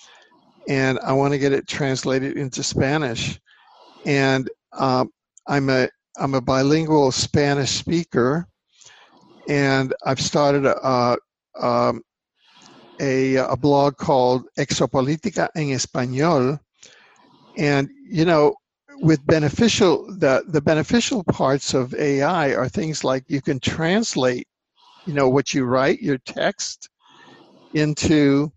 And I want to get it translated into Spanish. And um, I'm a I'm a bilingual Spanish speaker. And I've started a, um, a, a blog called Exopolítica en Español. And, you know, with beneficial, the, the beneficial parts of A I are things like you can translate, you know, what you write, your text, into,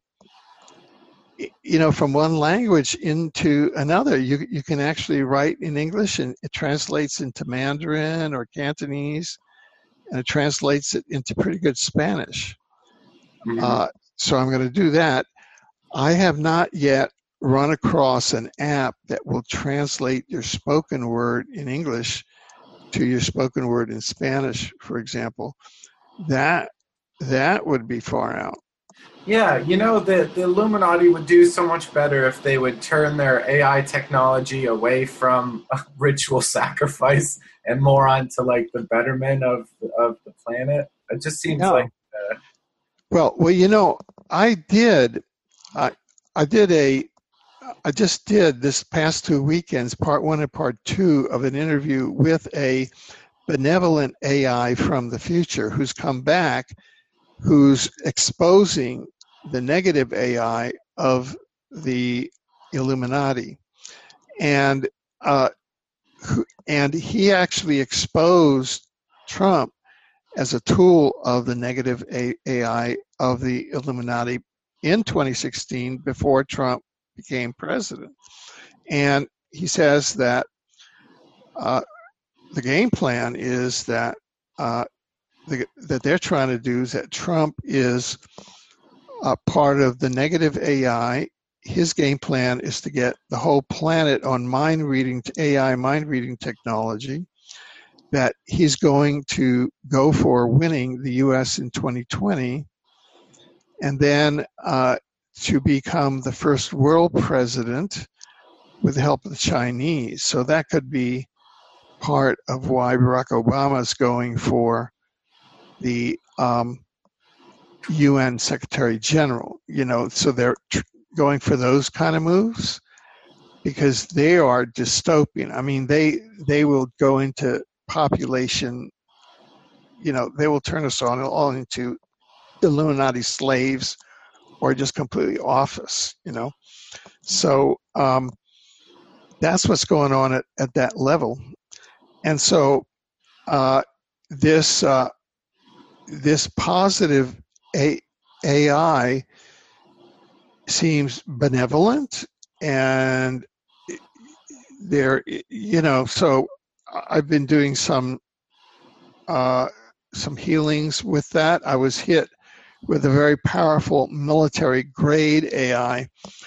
you know, from one language into another. You you can actually write in English and it translates into Mandarin or Cantonese, and it translates it into pretty good Spanish. Mm-hmm. Uh, so I'm going to do that. I have not yet run across an app that will translate your spoken word in English to your spoken word in Spanish, for example. That that would be far out. Yeah, you know, the, the Illuminati would do so much better if they would turn their A I technology away from ritual sacrifice and more onto like the betterment of of the planet. It just seems no. like uh, well, well, you know, I did, I I did a, I just did this past two weekends, part one and part two of an interview with a benevolent A I from the future who's come back, who's exposing the negative A I of the Illuminati. And uh, and he actually exposed Trump as a tool of the negative A I of the Illuminati in twenty sixteen before Trump became president. And he says that uh, the game plan is that uh, the, that they're trying to do is that Trump is a part of the negative A I. His game plan is to get the whole planet on mind reading, A I mind reading technology, that he's going to go for winning the U S in twenty twenty, and then uh, to become the first world president with the help of the Chinese. So that could be part of why Barack Obama is going for the um, U N Secretary General. You know, so they're tr- going for those kind of moves because they are dystopian. I mean, they they will go into population. You know, they will turn us on all into Illuminati slaves or just completely off us. You know, so um, that's what's going on at, at that level. And so uh, this uh, this positive A- AI seems benevolent, and there, you know. So I've been doing some uh, some healings with that. I was hit with a very powerful military grade A I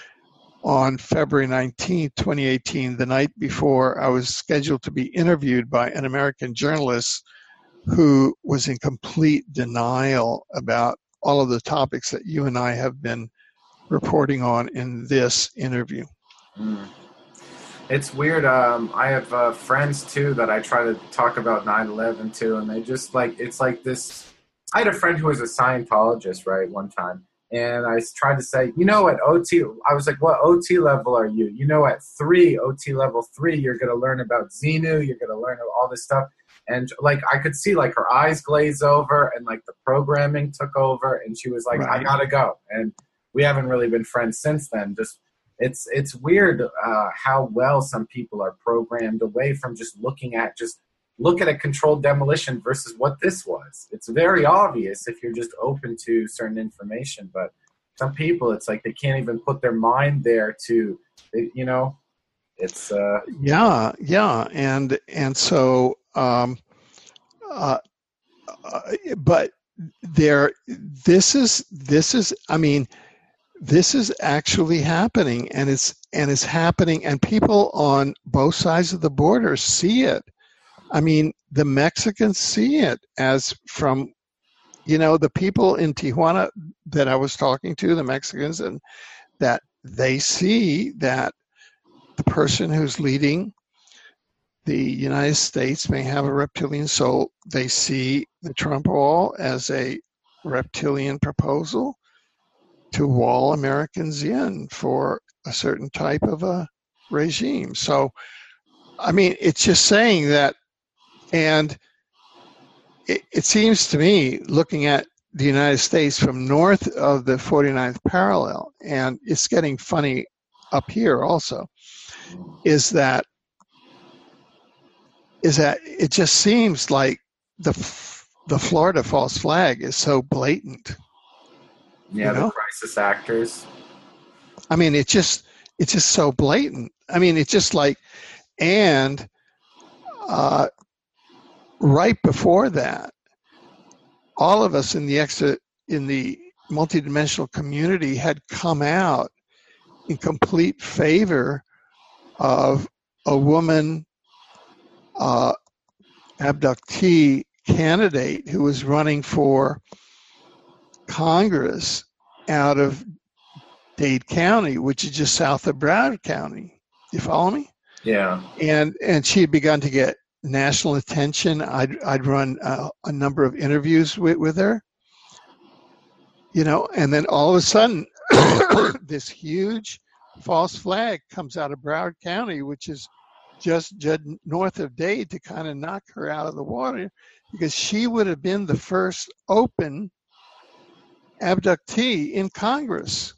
on February nineteenth, twenty eighteen, the night before I was scheduled to be interviewed by an American journalist who was in complete denial about all of the topics that you and I have been reporting on in this interview. Mm. It's weird. Um, I have uh, friends, too, that I try to talk about nine eleven to, and they just like, it's like this. I had a friend who was a Scientologist, right, one time. And I tried to say, you know, at O T, I was like, what O T level are you? You know, at three, O T level three, you're going to learn about Xenu. You're going to learn all this stuff. And, like, I could see, like, her eyes glaze over and, like, the programming took over. And she was like, right. I got to go. And we haven't really been friends since then. Just it's it's weird uh, how well some people are programmed away from just looking at just look at a controlled demolition versus what this was. It's very obvious if you're just open to certain information, but some people, it's like they can't even put their mind there to, you know, it's. Uh, yeah, yeah. And, and so, um, uh, uh, but there, this is, this is, I mean, this is actually happening, and it's, and it's happening, and people on both sides of the border see it. I mean, the Mexicans see it as from, you know, the people in Tijuana that I was talking to, the Mexicans, and that they see that the person who's leading the United States may have a reptilian soul. They see the Trump wall as a reptilian proposal to wall Americans in for a certain type of a regime. So, I mean, it's just saying that. And it, it seems to me, looking at the United States from north of the forty-ninth parallel, and it's getting funny up here also, is that is that it just seems like the the Florida false flag is so blatant. Yeah, you know? the crisis actors. I mean, it's just it's just so blatant. I mean, it's just like, and uh, right before that, all of us in the exit in the multidimensional community had come out in complete favor of a woman uh, abductee candidate who was running for Congress out of Dade County, which is just south of Broward County. You follow me? Yeah. And and she had begun to get national attention. I'd I'd run a, a number of interviews with, with her. You know, and then all of a sudden, this huge false flag comes out of Broward County, which is just, just north of Dade, to kind of knock her out of the water, because she would have been the first open abductee in Congress.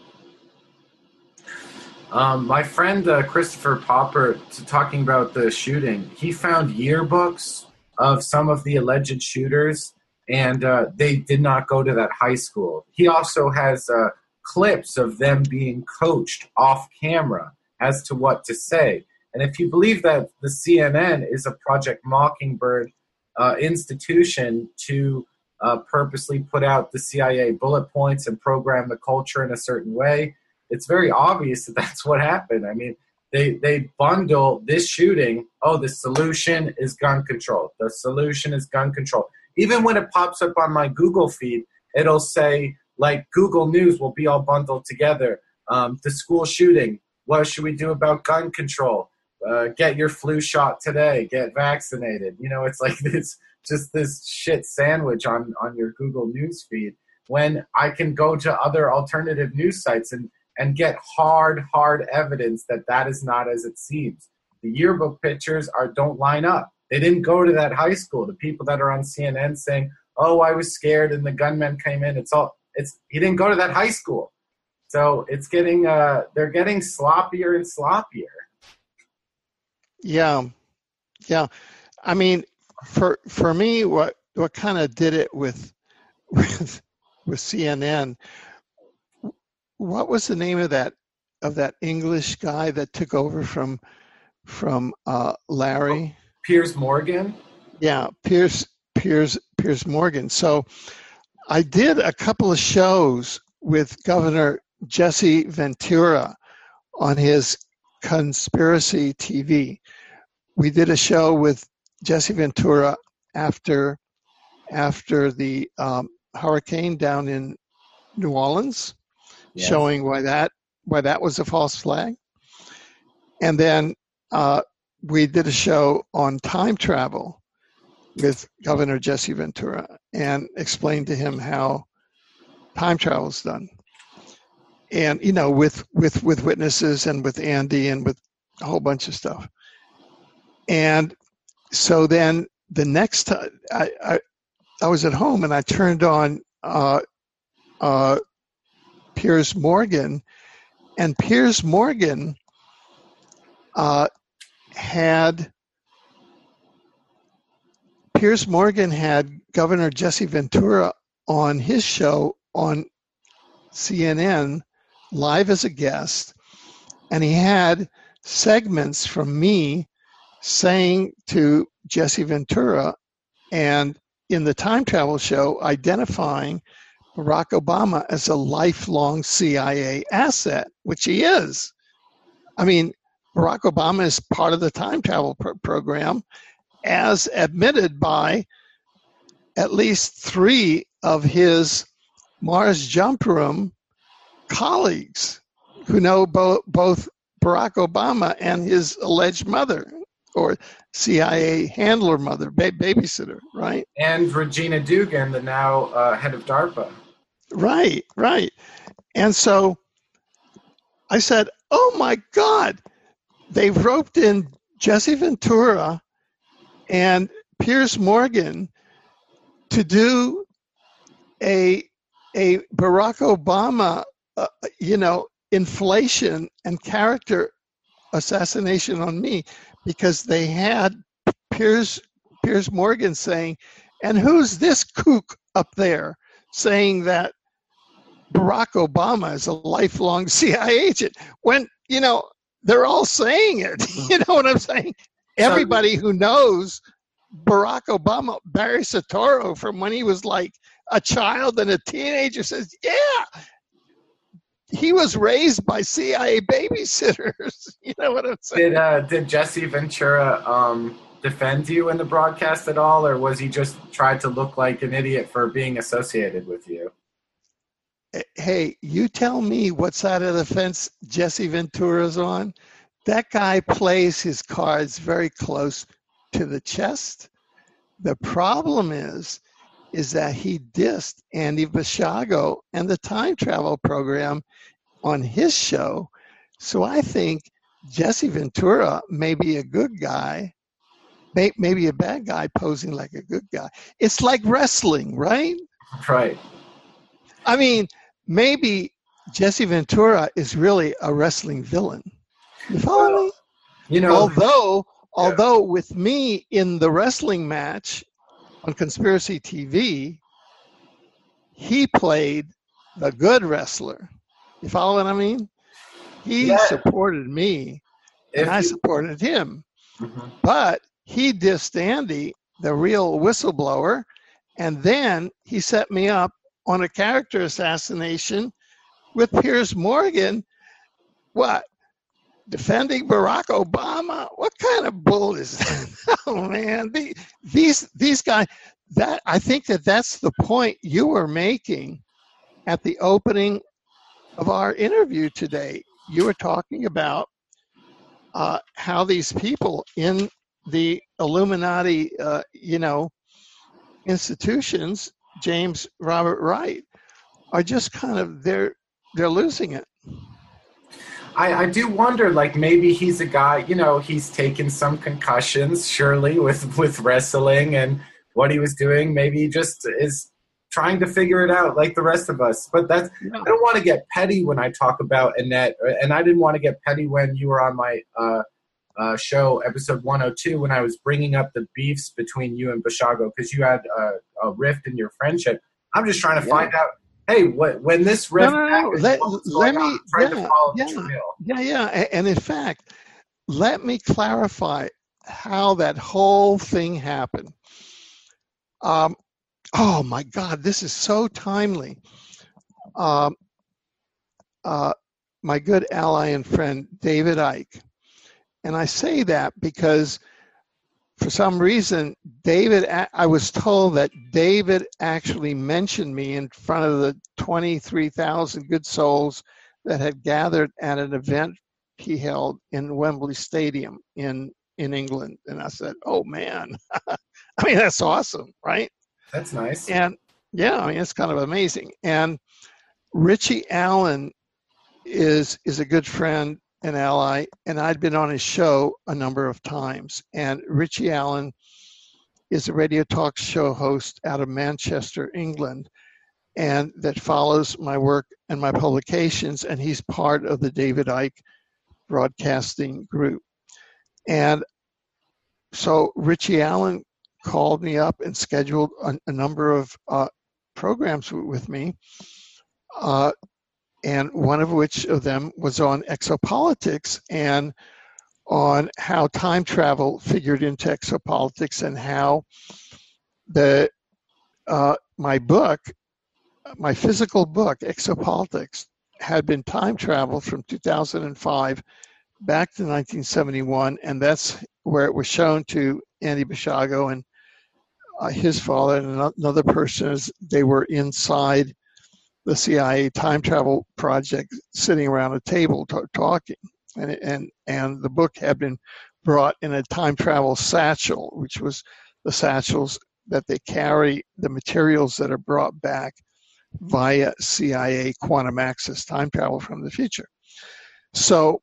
Um, my friend uh, Christopher Popper, to talking about the shooting, he found yearbooks of some of the alleged shooters, and uh, they did not go to that high school. He also has uh, clips of them being coached off camera as to what to say. And if you believe that the C N N is a Project Mockingbird uh, institution to uh, purposely put out the C I A bullet points and program the culture in a certain way, it's very obvious that that's what happened. I mean, they they bundle this shooting, oh, the solution is gun control. The solution is gun control. Even when it pops up on my Google feed, it'll say, like, Google News will be all bundled together. Um, the school shooting, what should we do about gun control? Uh, get your flu shot today. Get vaccinated. You know, it's like this, just this shit sandwich on, on your Google News feed, when I can go to other alternative news sites and and get hard, hard evidence that that is not as it seems. The yearbook pictures are don't line up. They didn't go to that high school. The people that are on C N N saying, oh, I was scared and the gunman came in, it's all, it's, he didn't go to that high school. So it's getting, uh, they're getting sloppier and sloppier. Yeah. Yeah. I mean, for, for me, what, what kind of did it with, with, with C N N, what was the name of that of that English guy that took over from from uh, Larry? Piers Morgan. Yeah, Piers Piers Piers Morgan. So I did a couple of shows with Governor Jesse Ventura on his Conspiracy T V. We did a show with Jesse Ventura after after the um, hurricane down in New Orleans. Yes. Showing why that why that was a false flag. And then uh, we did a show on time travel with Governor Jesse Ventura and explained to him how time travel is done. And, you know, with, with, with witnesses and with Andy and with a whole bunch of stuff. And so then the next time I, I, I was at home and I turned on uh, uh, Piers Morgan, and Piers Morgan uh, had Piers Morgan had Governor Jesse Ventura on his show on C N N live as a guest, and he had segments from me saying to Jesse Ventura, and in the time travel show, identifying Barack Obama as a lifelong C I A asset, which he is. I mean, Barack Obama is part of the time travel pro- program, as admitted by at least three of his Mars Jump Room colleagues who know bo- both Barack Obama and his alleged mother, or C I A handler mother, ba- babysitter, right? And Regina Dugan, the now uh, head of DARPA. Right, right. And so I said, oh my God, they've roped in Jesse Ventura and Piers Morgan to do a, a Barack Obama, uh, you know, inflation and character assassination on me, because they had Piers, Piers Morgan saying, and who's this kook up there saying that Barack Obama is a lifelong C I A agent when, you know, they're all saying it. You know what I'm saying? Everybody who knows Barack Obama, Barry Soetoro, from when he was like a child and a teenager, says, yeah, he was raised by C I A babysitters. You know what I'm saying? Did uh, did Jesse Ventura um, defend you in the broadcast at all, or was he just tried to look like an idiot for being associated with you? Hey, you tell me what side of the fence Jesse Ventura's on. That guy plays his cards very close to the chest. The problem is, is that he dissed Andy Basiago and the time travel program on his show. So I think Jesse Ventura may be a good guy, may, maybe a bad guy posing like a good guy. It's like wrestling, right? Right. I mean, maybe Jesse Ventura is really a wrestling villain. You follow well, me? You know, although, yeah. although with me in the wrestling match on Conspiracy T V, he played the good wrestler. You follow what I mean? He yeah. supported me, if and I you, supported him. mm-hmm. But he dissed Andy, the real whistleblower, and then he set me up on a character assassination with Piers Morgan. What? Defending Barack Obama? What kind of bull is that? Oh man, the, these these guys. That I think that that's the point you were making at the opening of our interview today. You were talking about uh, how these people in the Illuminati, uh, you know, institutions, James Robert Wright, are just kind of they're they're losing it. I, I do wonder, like, maybe he's a guy, you know, he's taken some concussions, surely, with, with wrestling and what he was doing. Maybe he just is trying to figure it out like the rest of us. But that's, yeah. I don't want to get petty when I talk about Annette, and I didn't want to get petty when you were on my uh, uh, show, episode one oh two, when I was bringing up the beefs between you and Basiago, because you had a, a rift in your friendship. I'm just trying to yeah. find out, hey, what, when this rift no, no, no. happens, let, let me, yeah, yeah, to follow yeah, the trail. yeah, yeah. And in fact, let me clarify how that whole thing happened. Um, oh my God, this is so timely. Um, uh, my good ally and friend, David Icke. And I say that because for some reason, David, I was told that David actually mentioned me in front of the twenty-three thousand good souls that had gathered at an event he held in Wembley Stadium in, in England. And I said, oh man, I mean, that's awesome, right? That's nice. And yeah, I mean, it's kind of amazing. And Richie Allen is is a good friend, an ally, and I'd been on his show a number of times. And Richie Allen is a radio talk show host out of Manchester, England, and that follows my work and my publications, and he's part of the David Icke broadcasting group. And so Richie Allen called me up and scheduled a, a number of uh, programs w- with me, uh, and one of which of them was on exopolitics and on how time travel figured into exopolitics, and how the uh, my book, my physical book, Exopolitics, had been time traveled from two thousand five back to nineteen seventy-one, and that's where it was shown to Andy Basiago and uh, his father and another person as they were inside the C I A time travel project, sitting around a table t- talking. And, and and the book had been brought in a time travel satchel, which was the satchels that they carry the materials that are brought back via C I A quantum access time travel from the future. So,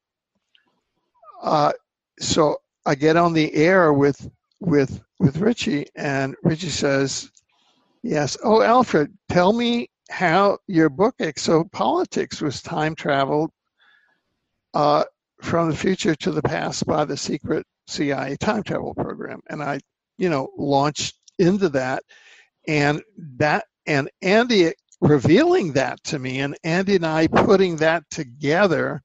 uh, so I get on the air with with with Richie, and Richie says, "Yes, oh Alfred, tell me how your book Exopolitics was time traveled uh, from the future to the past by the secret C I A time travel program." And I, you know, launched into that, and that and Andy revealing that to me, and Andy and I putting that together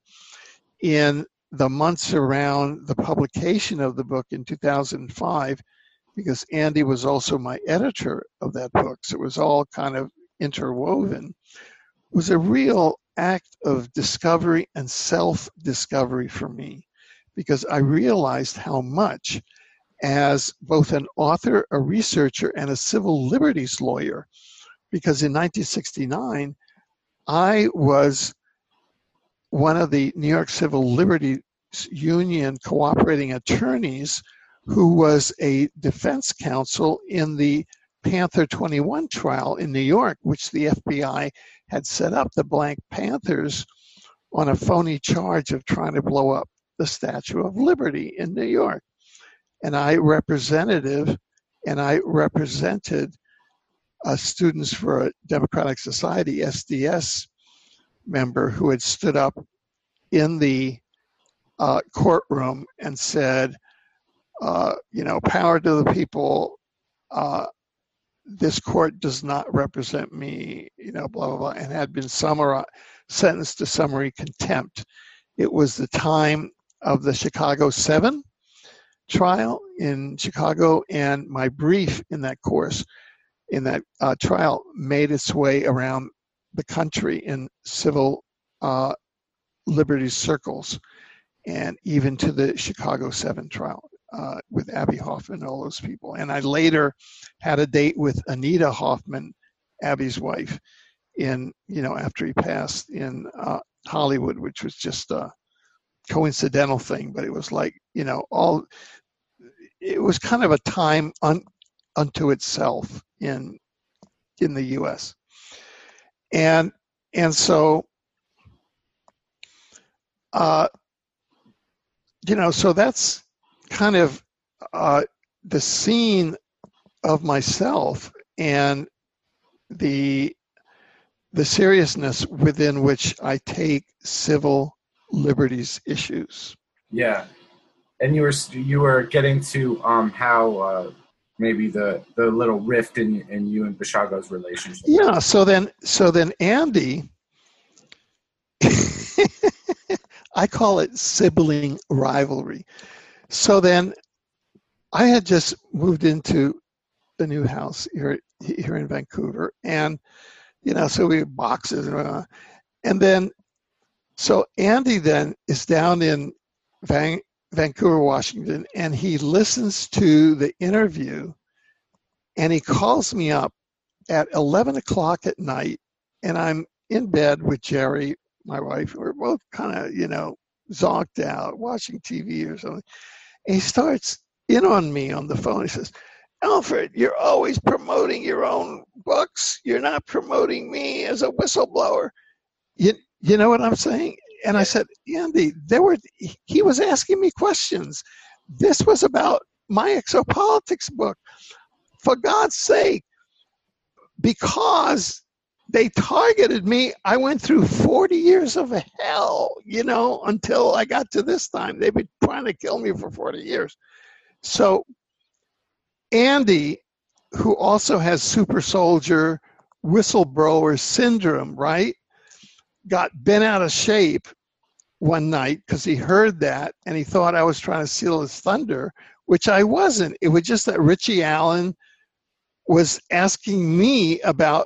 in the months around the publication of the book in two thousand five, because Andy was also my editor of that book, so it was all kind of interwoven, was a real act of discovery and self-discovery for me, because I realized how much, as both an author, a researcher, and a civil liberties lawyer, because in nineteen sixty-nine, I was one of the New York Civil Liberties Union cooperating attorneys who was a defense counsel in the Panther twenty-one trial in New York, which the F B I had set up the Black Panthers on a phony charge of trying to blow up the Statue of Liberty in New York. And I representative, and I represented uh, Students for a Democratic Society, S D S, member who had stood up in the uh, courtroom and said, uh, you know, power to the people, uh, this court does not represent me, you know, blah, blah, blah, and had been summar- sentenced to summary contempt. It was the time of the Chicago Seven trial in Chicago, and my brief in that course, in that uh, trial, made its way around the country in civil uh, liberties circles, and even to the Chicago Seven trial uh, with Abby Hoffman and all those people. And I later had a date with Anita Hoffman, Abby's wife, in, you know, after he passed, in uh, Hollywood, which was just a coincidental thing, but it was like, you know, all, it was kind of a time un, unto itself in in the U S. And and so, uh, you know, so that's kind of uh, the scene of myself and the the seriousness within which I take civil liberties issues. Yeah, and you were you were getting to um, how uh, maybe the the little rift in in you and Basiago's relationship. Yeah. So then, so then Andy, I call it sibling rivalry. So then, I had just moved into the new house here here in Vancouver, and you know, so we have boxes and uh, and then. So Andy then is down in Van, Vancouver, Washington, and he listens to the interview, and he calls me up at eleven o'clock at night, and I'm in bed with Jerry, my wife. We're both kind of, you know, zonked out, watching T V or something. And he starts in on me on the phone. He says, "Alfred, you're always promoting your own books. You're not promoting me as a whistleblower." You, You know what I'm saying? And I said, Andy, there were, he was asking me questions. This was about my exopolitics book. For God's sake, because they targeted me, I went through forty years of hell, you know, until I got to this time. They've been trying to kill me for forty years. So Andy, who also has super soldier whistleblower syndrome, right? Got bent out of shape one night because he heard that and he thought I was trying to steal his thunder, which I wasn't. It was just that Richie Allen was asking me about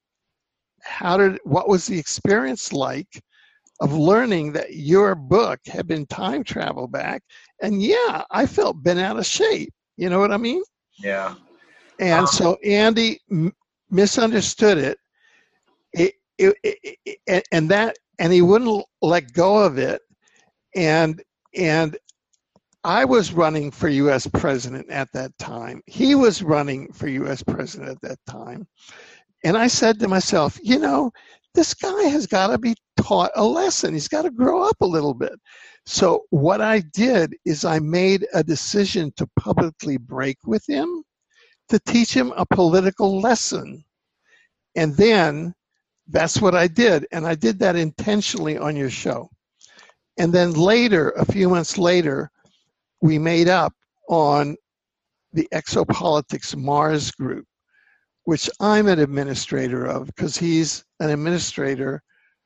how did, what was the experience like of learning that your book had been time travel back. And yeah, I felt bent out of shape. You know what I mean? Yeah. And um, so Andy m- misunderstood it. It, It, it, it, and that, and he wouldn't let go of it, and and I was running for U S president at that time. He was running for U S president at that time, and I said to myself, you know, this guy has got to be taught a lesson. He's got to grow up a little bit. So what I did is I made a decision to publicly break with him, to teach him a political lesson, and then. That's what I did, and I did that intentionally on your show. And then later, a few months later, we made up on the Exopolitics Mars group, which I'm an administrator of, because he's an administrator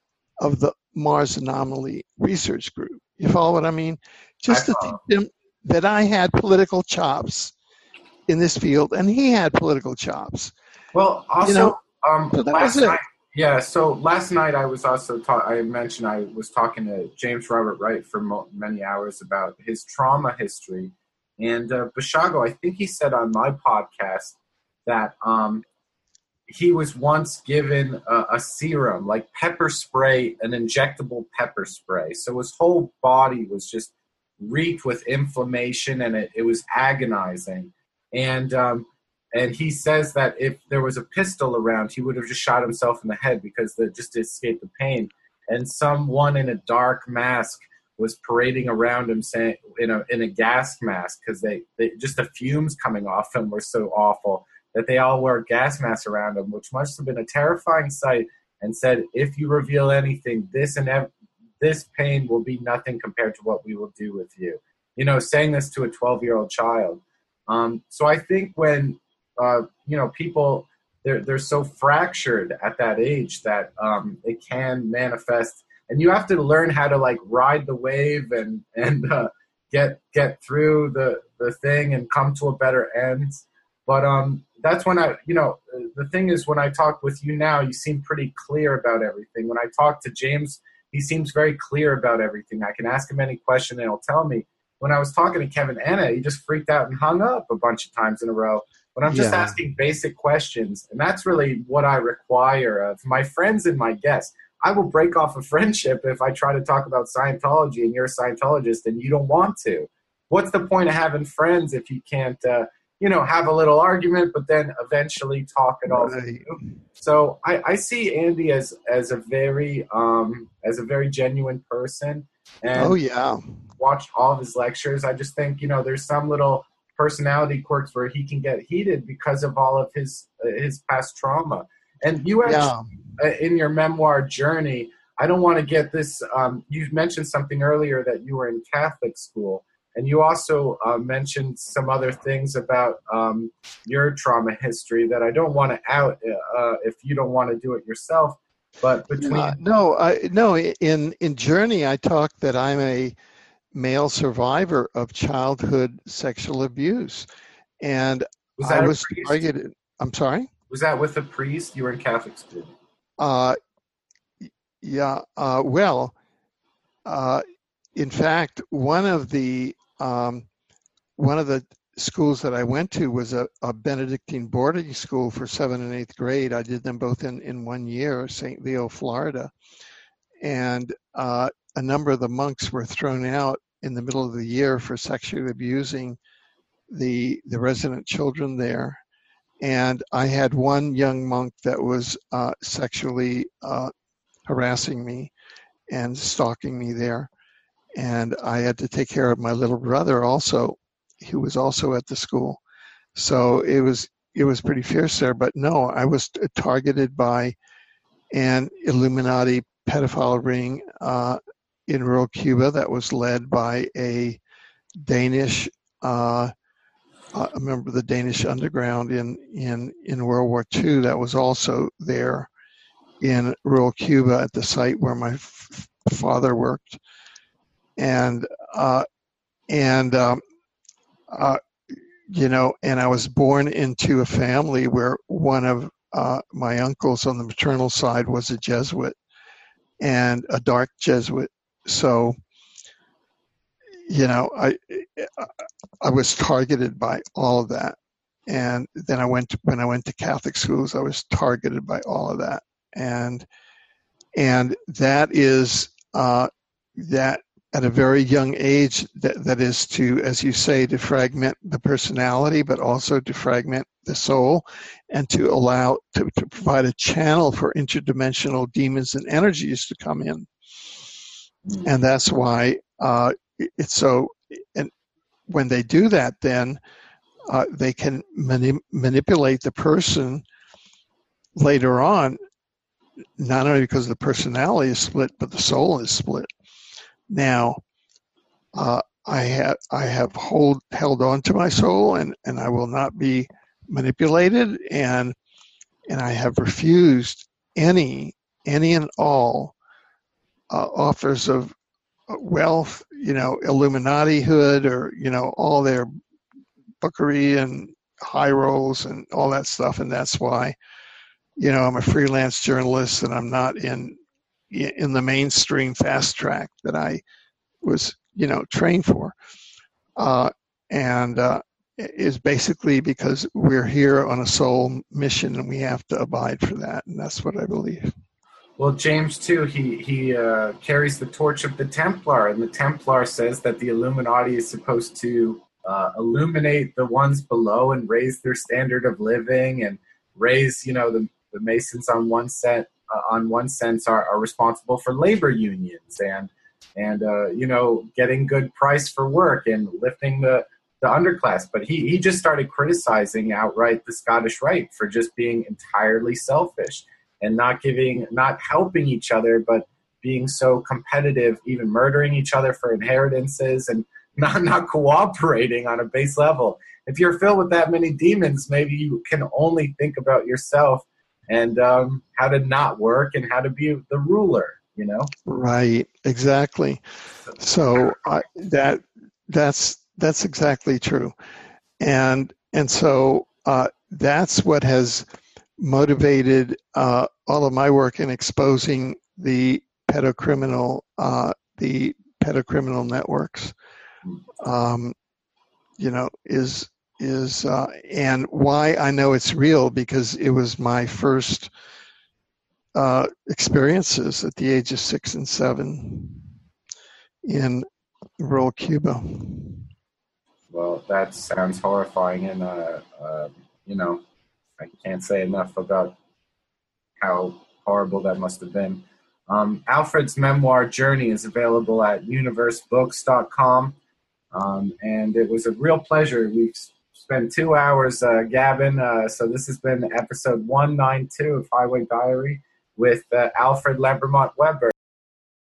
of the Mars Anomaly Research Group. You follow what I mean? Just to teach him that I had political chops in this field, and he had political chops. Well, also, you know, um, so that last was it. night, yeah. So last night I was also ta- I mentioned I was talking to James Robert Wright for mo- many hours about his trauma history, and uh, Bashago, I think he said on my podcast that um, he was once given a, a serum, like pepper spray, an injectable pepper spray. So his whole body was just reeked with inflammation, and it, it was agonizing. And um, and he says that if there was a pistol around, he would have just shot himself in the head because the, just to escape the pain. And someone in a dark mask was parading around him, saying in a in a gas mask, because they, they just the fumes coming off him were so awful that they all wore gas masks around him, which must have been a terrifying sight. And said, if you reveal anything, this and ev- this pain will be nothing compared to what we will do with you. You know, saying this to a twelve-year-old child. Um, so I think when, uh, you know, people, they're, they're so fractured at that age that um, it can manifest. And you have to learn how to, like, ride the wave and, and uh, get get through the, the thing and come to a better end. But um, that's when I, you know, the thing is when I talk with you now, you seem pretty clear about everything. When I talk to James, he seems very clear about everything. I can ask him any question and he'll tell me. When I was talking to Kevin Anna, he just freaked out and hung up a bunch of times in a row. But I'm just Yeah. asking basic questions. And that's really what I require of my friends and my guests. I will break off a friendship if I try to talk about Scientology and you're a Scientologist and you don't want to. What's the point of having friends if you can't, uh, you know, have a little argument, but then eventually talk it all Right. through? So I, I see Andy as as a very um, as a very genuine person. And Oh, yeah. watched all of his lectures. I just think, you know, there's some little personality quirks where he can get heated because of all of his uh, his past trauma. And you actually, Yeah. uh, in your memoir journey, I don't want to get this, um, you mentioned something earlier that you were in Catholic school, and you also uh, mentioned some other things about um, your trauma history that I don't want to out uh, if you don't want to do it yourself. But between Uh, no, I, no. In in Journey, I talk that I'm a male survivor of childhood sexual abuse, and Was that I a was priest? targeted. I'm sorry. Was that with a priest? You were in Catholic school. Uh, yeah. Uh, well, uh, in fact, one of the um, one of the schools that I went to was a, a Benedictine boarding school for seventh and eighth grade. I did them both in, in one year, Saint Leo, Florida. And uh, a number of the monks were thrown out in the middle of the year for sexually abusing the the resident children there. And I had one young monk that was uh, sexually uh, harassing me and stalking me there. And I had to take care of my little brother also, who was also at the school. So it was it was pretty fierce there. But no, I was targeted by an Illuminati pedophile ring uh, in rural Cuba that was led by a Danish, uh, a member of the Danish underground in, in, in World War Two that was also there in rural Cuba at the site where my f- father worked. And, uh, and um, uh, you know, and I was born into a family where one of uh, my uncles on the maternal side was a Jesuit, and a dark Jesuit. So, you know, I I was targeted by all of that. And then I went to, when I went to Catholic schools, I was targeted by all of that. And and that is uh, that at a very young age, that, that is to, as you say, to fragment the personality, but also to fragment the soul, and to allow, to, to provide a channel for interdimensional demons and energies to come in. And that's why uh, it's so, and when they do that, then uh, they can mani- manipulate the person later on, not only because the personality is split, but the soul is split. Now, uh, I have I have hold held on to my soul, and, and I will not be manipulated. And and I have refused any, any and all uh, offers of wealth, you know, Illuminati-hood, or, you know, all their bookery and high rolls and all that stuff. And that's why, you know, I'm a freelance journalist, and I'm not in in the mainstream fast track that I was, you know, trained for. Uh, and uh, is basically because we're here on a soul mission, and we have to abide for that. And that's what I believe. Well, James, too, he, he uh, carries the torch of the Templar, and the Templar says that the Illuminati is supposed to uh, illuminate the ones below and raise their standard of living, and raise, you know, the, the Masons on one set, uh, on one sense are, are responsible for labor unions and, and uh, you know, getting good price for work and lifting the, the underclass. But he, he just started criticizing outright the Scottish Rite for just being entirely selfish and not giving, not helping each other, but being so competitive, even murdering each other for inheritances and not, not cooperating on a base level. If you're filled with that many demons, maybe you can only think about yourself and um, how to not work and how to be the ruler, you know? Right, exactly. So uh, that that's that's exactly true. And and so uh, that's what has motivated uh, all of my work in exposing the pedocriminal, uh, the pedocriminal networks. Um, you know, is is uh, and why I know it's real, because it was my first uh, experiences at the age of six and seven in rural Cuba. Well, that sounds horrifying, and uh, uh, you know, I can't say enough about how horrible that must have been. Um, Alfred's memoir, Journey, is available at universe books dot com, um, and it was a real pleasure. We've spent two hours uh, gabbing, uh, so this has been episode one ninety-two of Highway Diary with uh, Alfred Lebremont Weber.